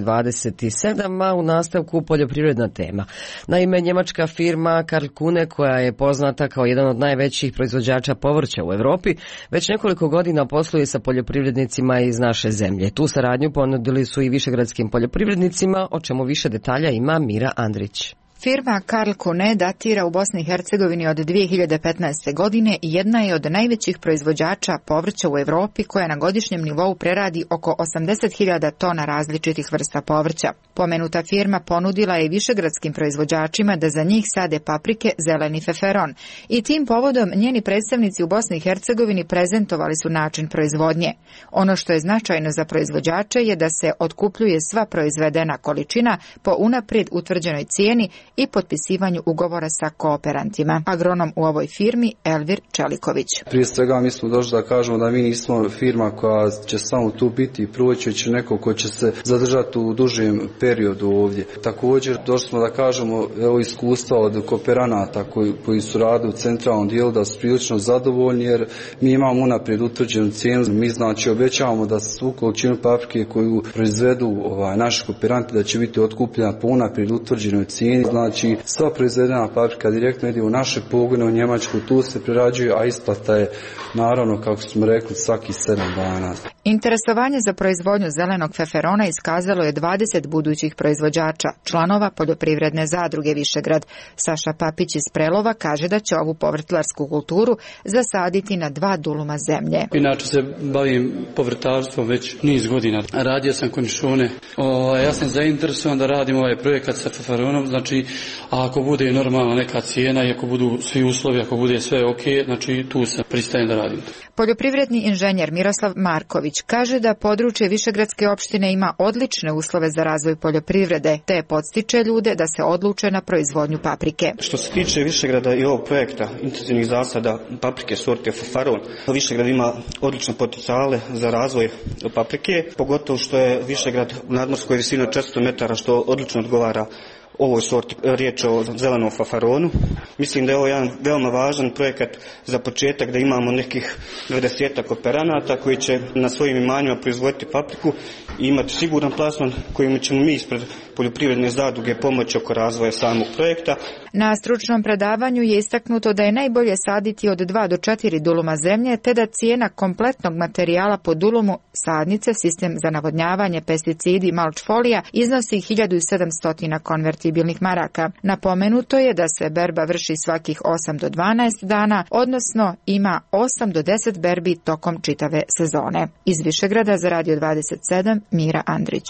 27, a u nastavku poljoprivredna tema. Naime, njemačka firma Karl Kune, koja je poznata kao jedan od najvećih proizvođača povrća u Europi, već nekoliko godina posluje sa poljoprivrednicima iz naše zemlje. Tu saradnju ponudili su i višegradskim poljoprivrednicima, o čemu više detalja ima Mira Andrić. Firma Karl Kune datira u Bosni i Hercegovini od 2015. godine i jedna je od najvećih proizvođača povrća u Europi koja na godišnjem nivou preradi oko 80.000 tona različitih vrsta povrća. Pomenuta firma ponudila je višegradskim proizvođačima da za njih sade paprike zeleni feferon i tim povodom njeni predstavnici u Bosni i Hercegovini prezentovali su način proizvodnje. Ono što je značajno za proizvođače je da se otkupljuje sva proizvedena količina po unaprijed utvrđenoj cijeni i potpisivanju ugovora sa kooperantima. Agronom u ovoj firmi Elvir Čeliković. Prije svega mi smo došli da kažemo da mi nismo firma koja će samo tu biti i proći, već neko ko će se zadržati u dužem periodu ovdje. Također došli smo da kažemo evo iskustva od kooperanata koji su radili u centralnom dijelu da su prilično zadovoljni jer mi imamo unaprijed utvrđenu cijenu. Mi znači obećavamo da svu količinu paprike koju proizvedu naši kooperanti da će biti otkupljena po unaprijed utvrđenoj cijeni. Znači, sva proizvedena paprika direktno ide u naše pogone u Njemačku, tu se prerađuje, a isplata je naravno, kako smo rekli, svaki 7 dana. Interesovanje za proizvodnju zelenog feferona iskazalo je 20 budućih proizvođača, članova poljoprivredne zadruge Višegrad. Saša Papić iz Prelova kaže da će ovu povrtlarsku kulturu zasaditi na 2 duluma zemlje. Inače se bavim povrtarstvom već niz godina. Radio sam konišone. Ja sam zainteresovan da radim ovaj projekat sa feferonom, znači ako bude normalna neka cijena i ako budu svi uslovi, ako bude sve ok, znači tu se pristajem da radim. Poljoprivredni inženjer Miroslav Marković kaže da područje Višegradske opštine ima odlične uslove za razvoj poljoprivrede, te podstiče ljude da se odluče na proizvodnju paprike. Što se tiče Višegrada i ovog projekta intenzivnih zasada paprike sorte feferon, Višegrad ima odlične potencijale za razvoj paprike, pogotovo što je Višegrad u nadmorskoj visini od 400 metara, što odlično odgovara ovoj sorti, riječ o zelenom feferonu. Mislim da je ovo jedan veoma važan projekat za početak, da imamo nekih 20 kooperanata koji će na svojim imanjima proizvoditi papriku i imati siguran plasman kojim ćemo mi ispred poljoprivredne zadruge pomoći oko razvoja samog projekta. Na stručnom predavanju je istaknuto da je najbolje saditi od 2 do 4 duluma zemlje, te da cijena kompletnog materijala po dulumu, sadnice, sistem za navodnjavanje, pesticidi, malč folija iznosi 1700 konvertibilnih maraka. Napomenuto je da se berba vrši svakih 8 do 12 dana, odnosno ima 8 do 10 berbi tokom čitave sezone. Iz Višegrada za Radio 27, Mira Andrić.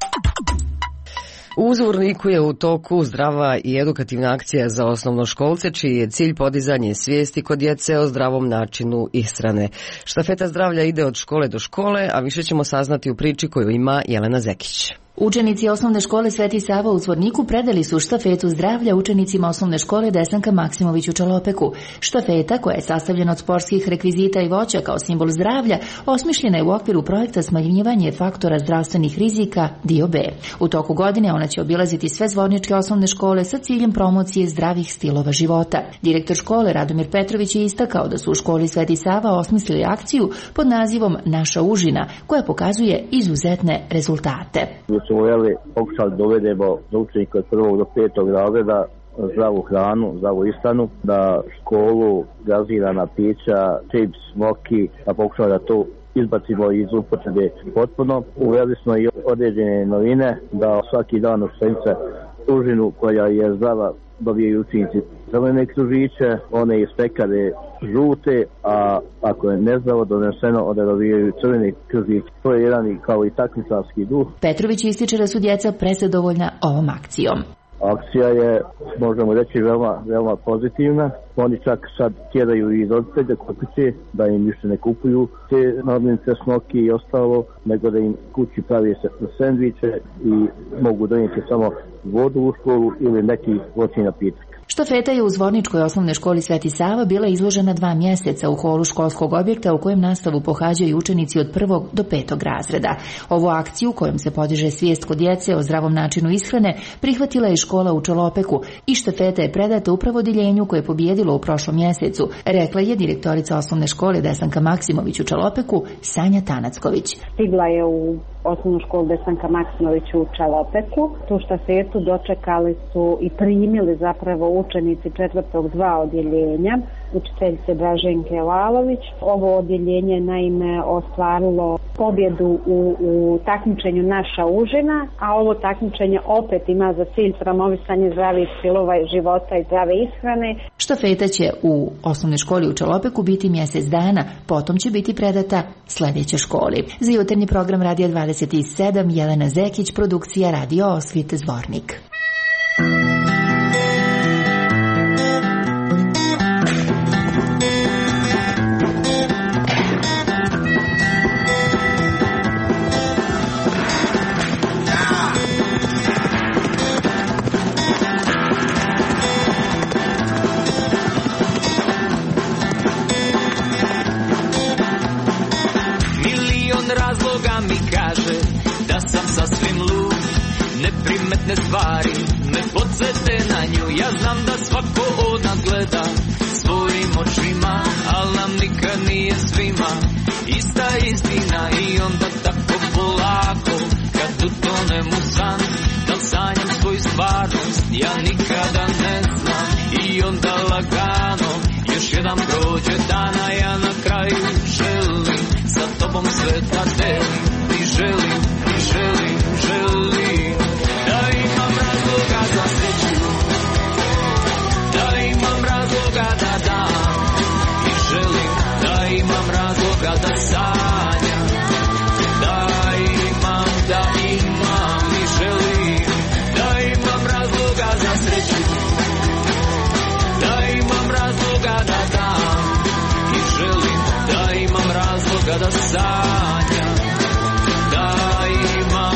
U Zvorniku je u toku zdrava i edukativna akcija za osnovnoškolce, čiji je cilj podizanje svijesti kod djece o zdravom načinu ishrane. Štafeta zdravlja ide od škole do škole, a više ćemo saznati u priči koju ima Jelena Zekić. Učenici osnovne škole Sveti Sava u Zvorniku predali su štafetu zdravlja učenicima osnovne škole Desanka Maksimović u Čalopeku. Štafeta, koja je sastavljena od sportskih rekvizita i voća kao simbol zdravlja, osmišljena je u okviru projekta smanjivanje faktora zdravstvenih rizika dio B. U toku godine ona će obilaziti sve zvorničke osnovne škole sa ciljem promocije zdravih stilova života. Direktor škole Radomir Petrović je istakao da su u školi Sveti Sava osmislili akciju pod nazivom Naša užina, koja pokazuje izuzetne rezultate. Smo pokušali dovedemo za učenike od 1. do 5. razreda zdravu hranu, zdravu ishranu, da školu, gazirana pića, čips, smoki, da pokušamo da to izbacimo iz upotrebe potpuno. Uveli smo i određene novine da svaki dan u štence užinu koja je zdrava dobijaju učenici zelene kružiće, one iz pekare žute, a ako je nezdravo doneseno, onda dobijaju crvene kružiće. To je jedan kao i takmičarski duh. Petrović ističe da su djeca prezadovoljna ovom akcijom. Akcija je, možemo reći, veoma pozitivna. Oni čak sad tjeraju i roditelje kod kuće da im više ne kupuju te namirnice, smoki i ostalo, nego da im kući pravi sendviče i mogu donijeti samo vodu u školu ili neki voćni napitak. Štafeta je u Zvorničkoj osnovnoj školi Sveti Sava bila izložena 2 mjeseca u holu školskog objekta u kojem nastavu pohađaju učenici od 1. do 5. razreda. Ovu akciju, kojom se podiže svijest kod djece o zdravom načinu ishrane, prihvatila je škola u Čolopeku i štafeta je predata upravo odjeljenju koje je pobijedilo u prošlom mjesecu, rekla je direktorica osnovne škole Desanka Maksimović u Čolopeku, Sanja Tanacković. Stigla je u osnovnu školu Desanka Maksimović u Čalopeku. Tu štafetu dočekali su i primili zapravo učenici 4. 2 odjeljenja, učiteljice Draženke Lalović. Ovo odjeljenje je naime ostvarilo pobjedu u takmičenju Naša užina, a ovo takmičenje opet ima za cilj promovisanje zdravih stilova života i zdrave ishrane. Štafeta će u osnovnoj školi u Čalopeku biti mjesec dana, potom će biti predata sljedećoj školi. Za jutarnji program Radija 27, Jelena Zekić, produkcija Radio Osvit, Zvornik. Neprimetne stvari me podsjete na nju. Ja znam da svako od nas gleda svojim očima, al nam nikad nije svima ista istina. I onda tako polako kad utonem u san, da li sanjam svoju stvarnost, ja nikada ne znam. I onda lagano još jedan prođe dana, ja na kraju želim sa tobom sve da delim. I želim, i želim, želim da imam razloga za sreću, da imam razloga da dam. I želim da imam razloga da sanjam, da imam i želim da imam razloga za sreću, da imam razloga da dam. I želim da imam razloga da sanjam, da imam.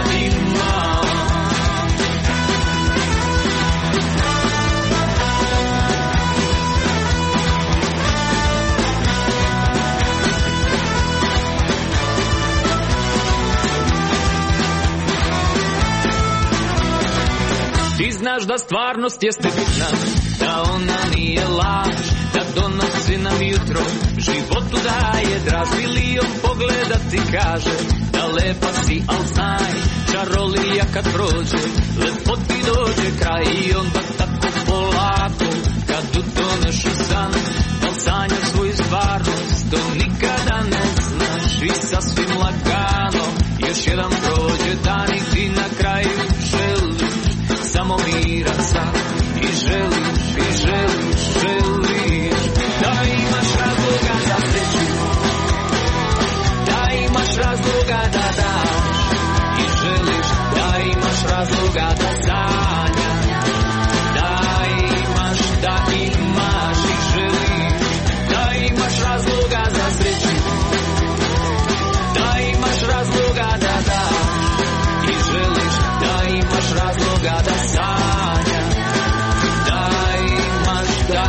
Ti znaš da stvarnost jeste bitna, da ona nije laž, da donosi nam jutro, životu daje draž. Milion pogleda ti kaže da lepa si, al znaj, čarolija kad prođe, lepo ti dođe kraj. I onda tako polako kad utoneš u san, da sanjaš svoju stvarnost, to nikada ne znaš. I sasvim lagano još jedan prođe dan i ti na kraju želiš samo miran san. I želiš, i želiš, želiš da imaš razloga za sreću, da imaš razloga da daš. I želiš da imaš razloga da sanjaš, da imaš i želiš da imaš razloga za sreću, da imaš razloga da daš. I želiš da imaš razloga da sanjaš, da imaš.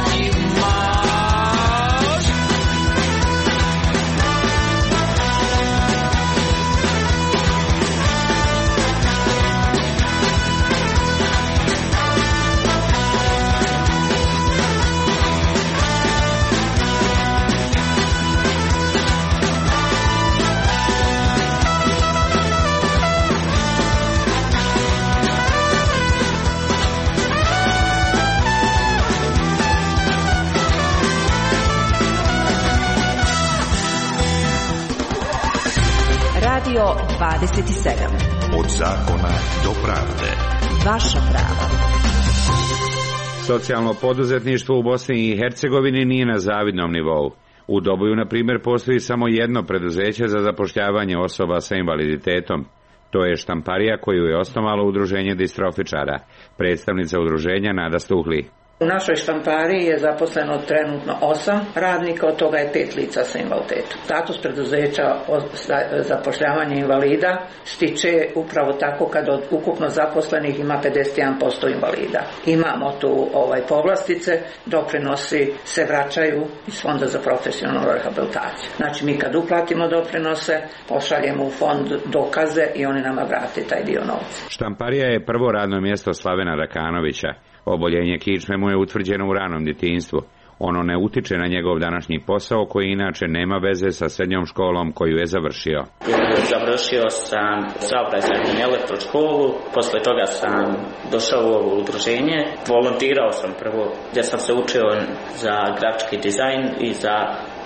Radio 27. Od zakona do pravde. Vaša prava. Socijalno poduzetništvo u Bosni i Hercegovini nije na zavidnom nivou. U Doboju, na primjer, postoji samo jedno preduzeće za zapošljavanje osoba sa invaliditetom. To je štamparija koju je osnovalo udruženje distrofičara. Predstavnica udruženja Nada Stuhli. U našoj štampariji je zaposleno trenutno 8 radnika, od toga je 5 lica sa invaliditetom. Status preduzeća zapošljavanja invalida stiče upravo tako kad od ukupno zaposlenih ima 51% invalida. Imamo tu povlastice, doprinosi se vraćaju iz Fonda za profesionalnu rehabilitaciju. Znači mi kad uplatimo doprinose, pošaljemo u fond dokaze i oni nama vrate taj dio novca. Štamparija je prvo radno mjesto Slavena Rakanovića. Oboljenje kičme mu je utvrđeno u ranom djetinjstvu. Ono ne utiče na njegov današnji posao koji inače nema veze sa srednjom školom koju je završio. Završio sam saobraćajnu elektroškolu, posle toga sam došao u ovo udruženje. Volontirao sam prvo gdje sam se učio za grafički dizajn i za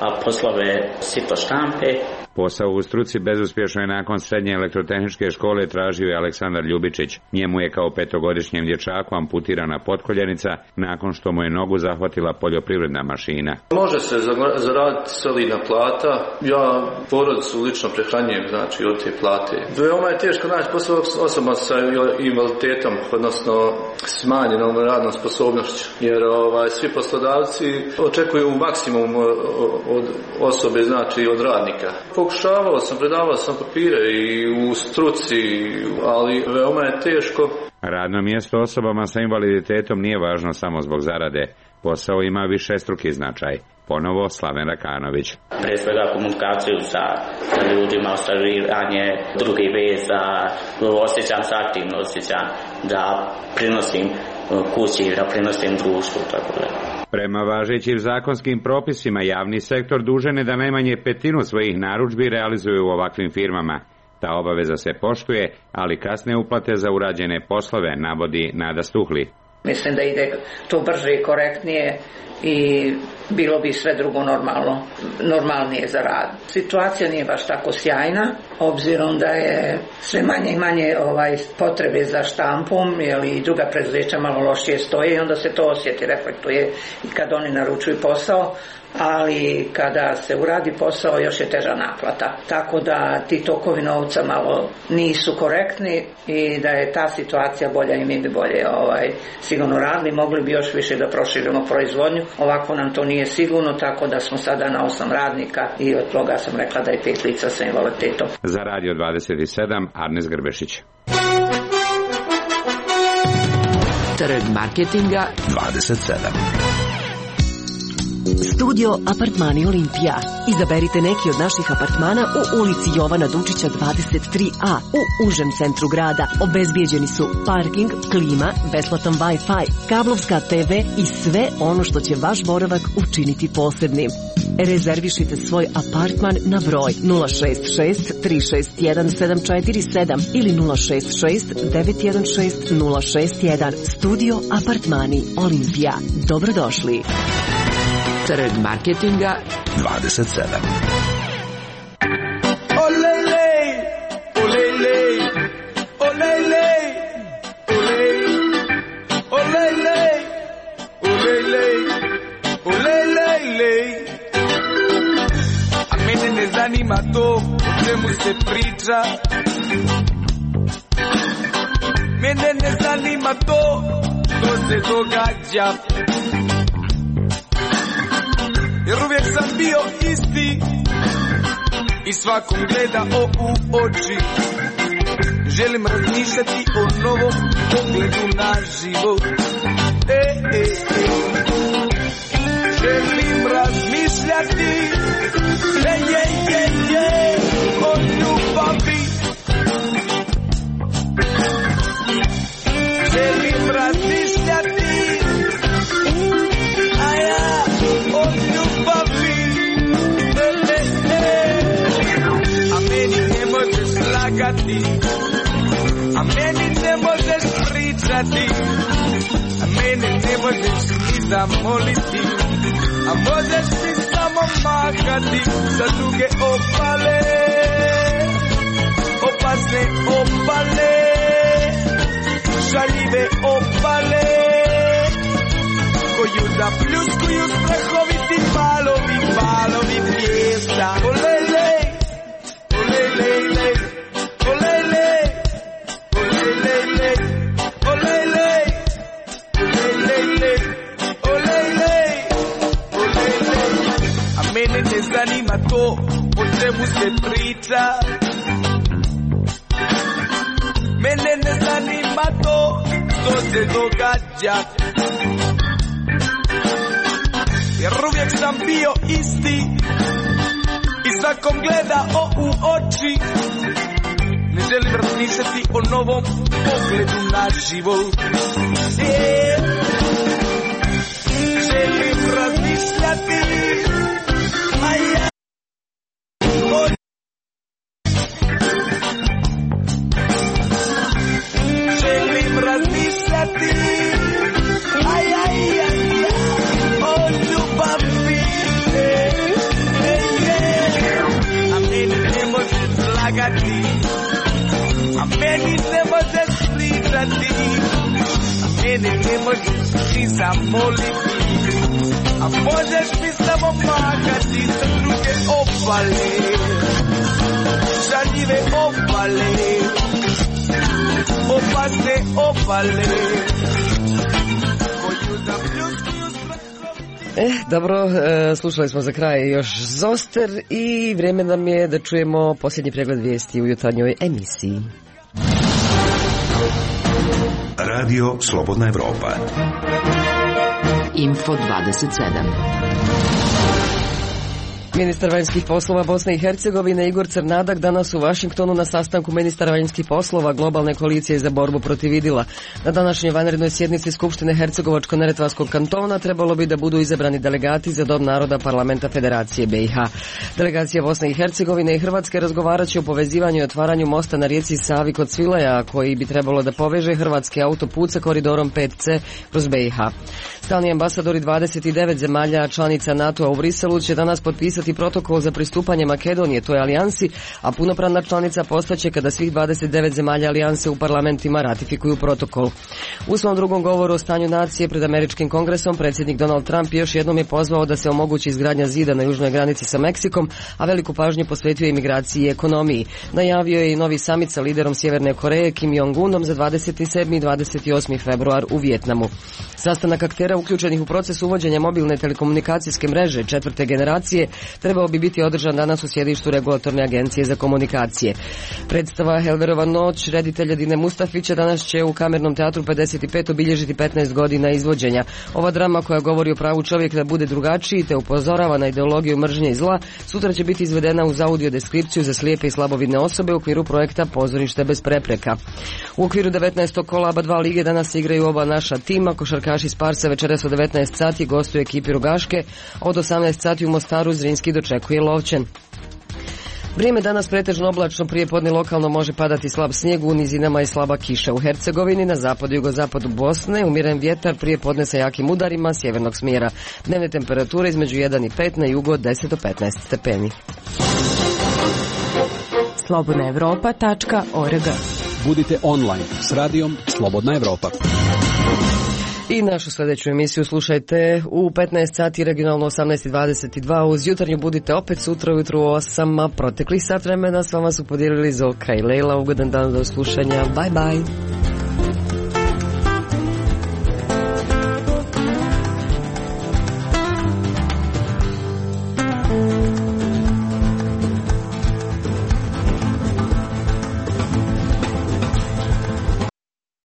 poslove sito štampe. Posao u struci bezuspješno je nakon srednje elektrotehničke škole tražio je Aleksandar Ljubičić. Njemu je kao 5-godišnjem dječaku amputirana potkoljenica nakon što mu je nogu zahvatila poljoprivredna mašina. Može se zaraditi solidna plata. Ja porodicu lično prehranjujem, znači od te plate. Veoma je teško naći posao osoba sa invaliditetom, odnosno smanjenom radnom sposobnošću. Jer svi poslodavci očekuju maksimum od osobe, znači od radnika. Pokušavao sam, predavao sam papire i u struci, ali veoma je teško. Radno mjesto osobama sa invaliditetom nije važno samo zbog zarade. Posao ima višestruki značaj. Ponovo Slaven Rakanović. Prije svega komunikaciju sa ljudima, ostvarivanje drugih veza, osjećam se aktivno, osjećam da prinosim kući, da prinosim društvu, tako da. Prema važećim zakonskim propisima javni sektor dužan je da najmanje 1/5 svojih narudžbi realizuju u ovakvim firmama. Ta obaveza se poštuje, ali kasne uplate za urađene poslove, navodi Nada Stuhli. Mislim da ide to brže i korektnije i bilo bi sve drugo normalnije za rad. Situacija nije baš tako sjajna, obzirom da je sve manje i manje potrebe za štampom, jer i druga preduzeća malo lošije stoje i onda se to osjeti, reflektuje i kad oni naručuju posao, ali kada se uradi posao još je teža naplata. Tako da ti tokovi novca malo nisu korektni i da je ta situacija bolja i mi bi bolje sigurno radili, mogli bi još više da proširimo proizvodnju. Ovako nam to nije sigurno, tako da smo sada na 8 radnika i od toga sam rekla da je 5 lica sa invaliditetom. Za Radio 27, Arnes Grbešić. Trg marketinga 27. Studio Apartmani Olimpija. Izaberite neki od naših apartmana u ulici Jovana Dučića 23A u užem centru grada. Obezbijeđeni su parking, klima, besplatan Wi-Fi, kablovska TV i sve ono što će vaš boravak učiniti posebnim. Rezervišite svoj apartman na broj 066 361 747 ili 066 916 061. Studio Apartmani Olimpija. Dobrodošli. Trg marketinga 27. Olele, olele, olele, olele, olele, olele. A mene ne zanima to o čemu se priča. Mene ne zanima to što se događa. Jer uvijek sam bio isti i svakom gledao u oči. Želim razmišljati o novom pogledu na život. Želim razmišljati o ljubavi. Želim razmišljati o ljubavi. A meni ne možeš lagati, a meni ne možeš pričati, a mene ne možeš ni zamoliti, a možeš ti samo mahati za duge opale, opasne opale, šaljive opale, koju zapljuskuju strahoviti palovi pjesa. Olele, olele, olele, olele, olele, olele, o čemu se priča. Mene ne zanima to što se događa, jer uvijek sam bio isti i svakom gledao u oči. Ne želim razmišljati o novom pogledu na život. Želim razmišljati, a ja želim razmišljati, o ljubavi. A meni ne možeš lagati, a meni ne možeš pričati, a meni ne možeš ni zamoliti, a možeš mi samo magati sa druge obale, žaljive obale, opasne obale, koju zapljuskiju strahovite. Dobro, slušali smo za kraj još Zoster i vrijeme nam je da čujemo posljednji pregled vijesti u jutarnjoj emisiji. Radio Slobodna Evropa. Info 27. Ministar vanjskih poslova Bosne i Hercegovine Igor Crnadak danas u Vašingtonu na sastanku ministara vanjskih poslova globalne koalicije za borbu protiv idila. Na današnjoj vanrednoj sjednici Skupštine Hercegovačko-neretvanskog kantona trebalo bi da budu izabrani delegati za Dom naroda Parlamenta Federacije BiH. Delegacija Bosne i Hercegovine i Hrvatske razgovarat će o povezivanju i otvaranju mosta na rijeci Savi kod Svilaja, koji bi trebalo da poveže hrvatski autoput sa koridorom 5C kroz BiH. Stalni ambasadori 29 zemalja članica NATO-a u Briselu će danas potpisati protokol za pristupanje Makedonije toj alijansi, a punopravna članica postaće kada svih 29 zemalja alijanse u parlamentima ratifikuju protokol. U svom drugom govoru o stanju nacije pred američkim kongresom predsjednik Donald Trump još jednom je pozvao da se omogući izgradnja zida na južnoj granici sa Meksikom, a veliku pažnju posvetio imigraciji i ekonomiji. Najavio je i novi samit sa liderom Sjeverne Koreje Kim Jong-unom za 27. i 28. februar u Vijetnamu. Sastanak aktera uključenih u proces uvođenja mobilne telekomunikacijske mreže četvrte generacije trebao bi biti održan danas u sjedištu Regulatorne agencije za komunikacije. Predstava Helverova noć reditelja Dine Mustafića danas će u Kamernom teatru 55 obilježiti 15 godina izvođenja. Ova drama koja govori o pravu čovjeka da bude drugačiji te upozorava na ideologiju mržnje i zla sutra će biti izvedena uz audio deskripciju za slijepe i slabovidne osobe u okviru projekta Pozorište bez prepreka. U okviru 19. kola ABA 2 lige danas igraju oba naša tima. Košarkaši Sparsa večeras od 19 sati gostuju ekipi Rogaške, a od 18 sati u Mostaru Zrinski dočekuje Lovćen. Vrijeme danas pretežno oblačno, prije podne lokalno može padati slab snijeg, u nizinama i slaba kiša. U Hercegovini, na zapadu i jugozapadu Bosne, umiren vjetar, prije podne sa jakim udarima sjevernog smjera. Dnevne temperature između 1 i 5, na jugu od 10 do 15 stepeni. slobodnaevropa.org. Budite online s radijom Slobodna Evropa. I našu sljedeću emisiju slušajte u 15 sati, regionalno 18:22. Uz jutarnju budite opet sutra ujutru u 8, a protekli sat vremena s vama su podijelili Zoka i Lejla. Ugodan dan do slušanja. Bye bye.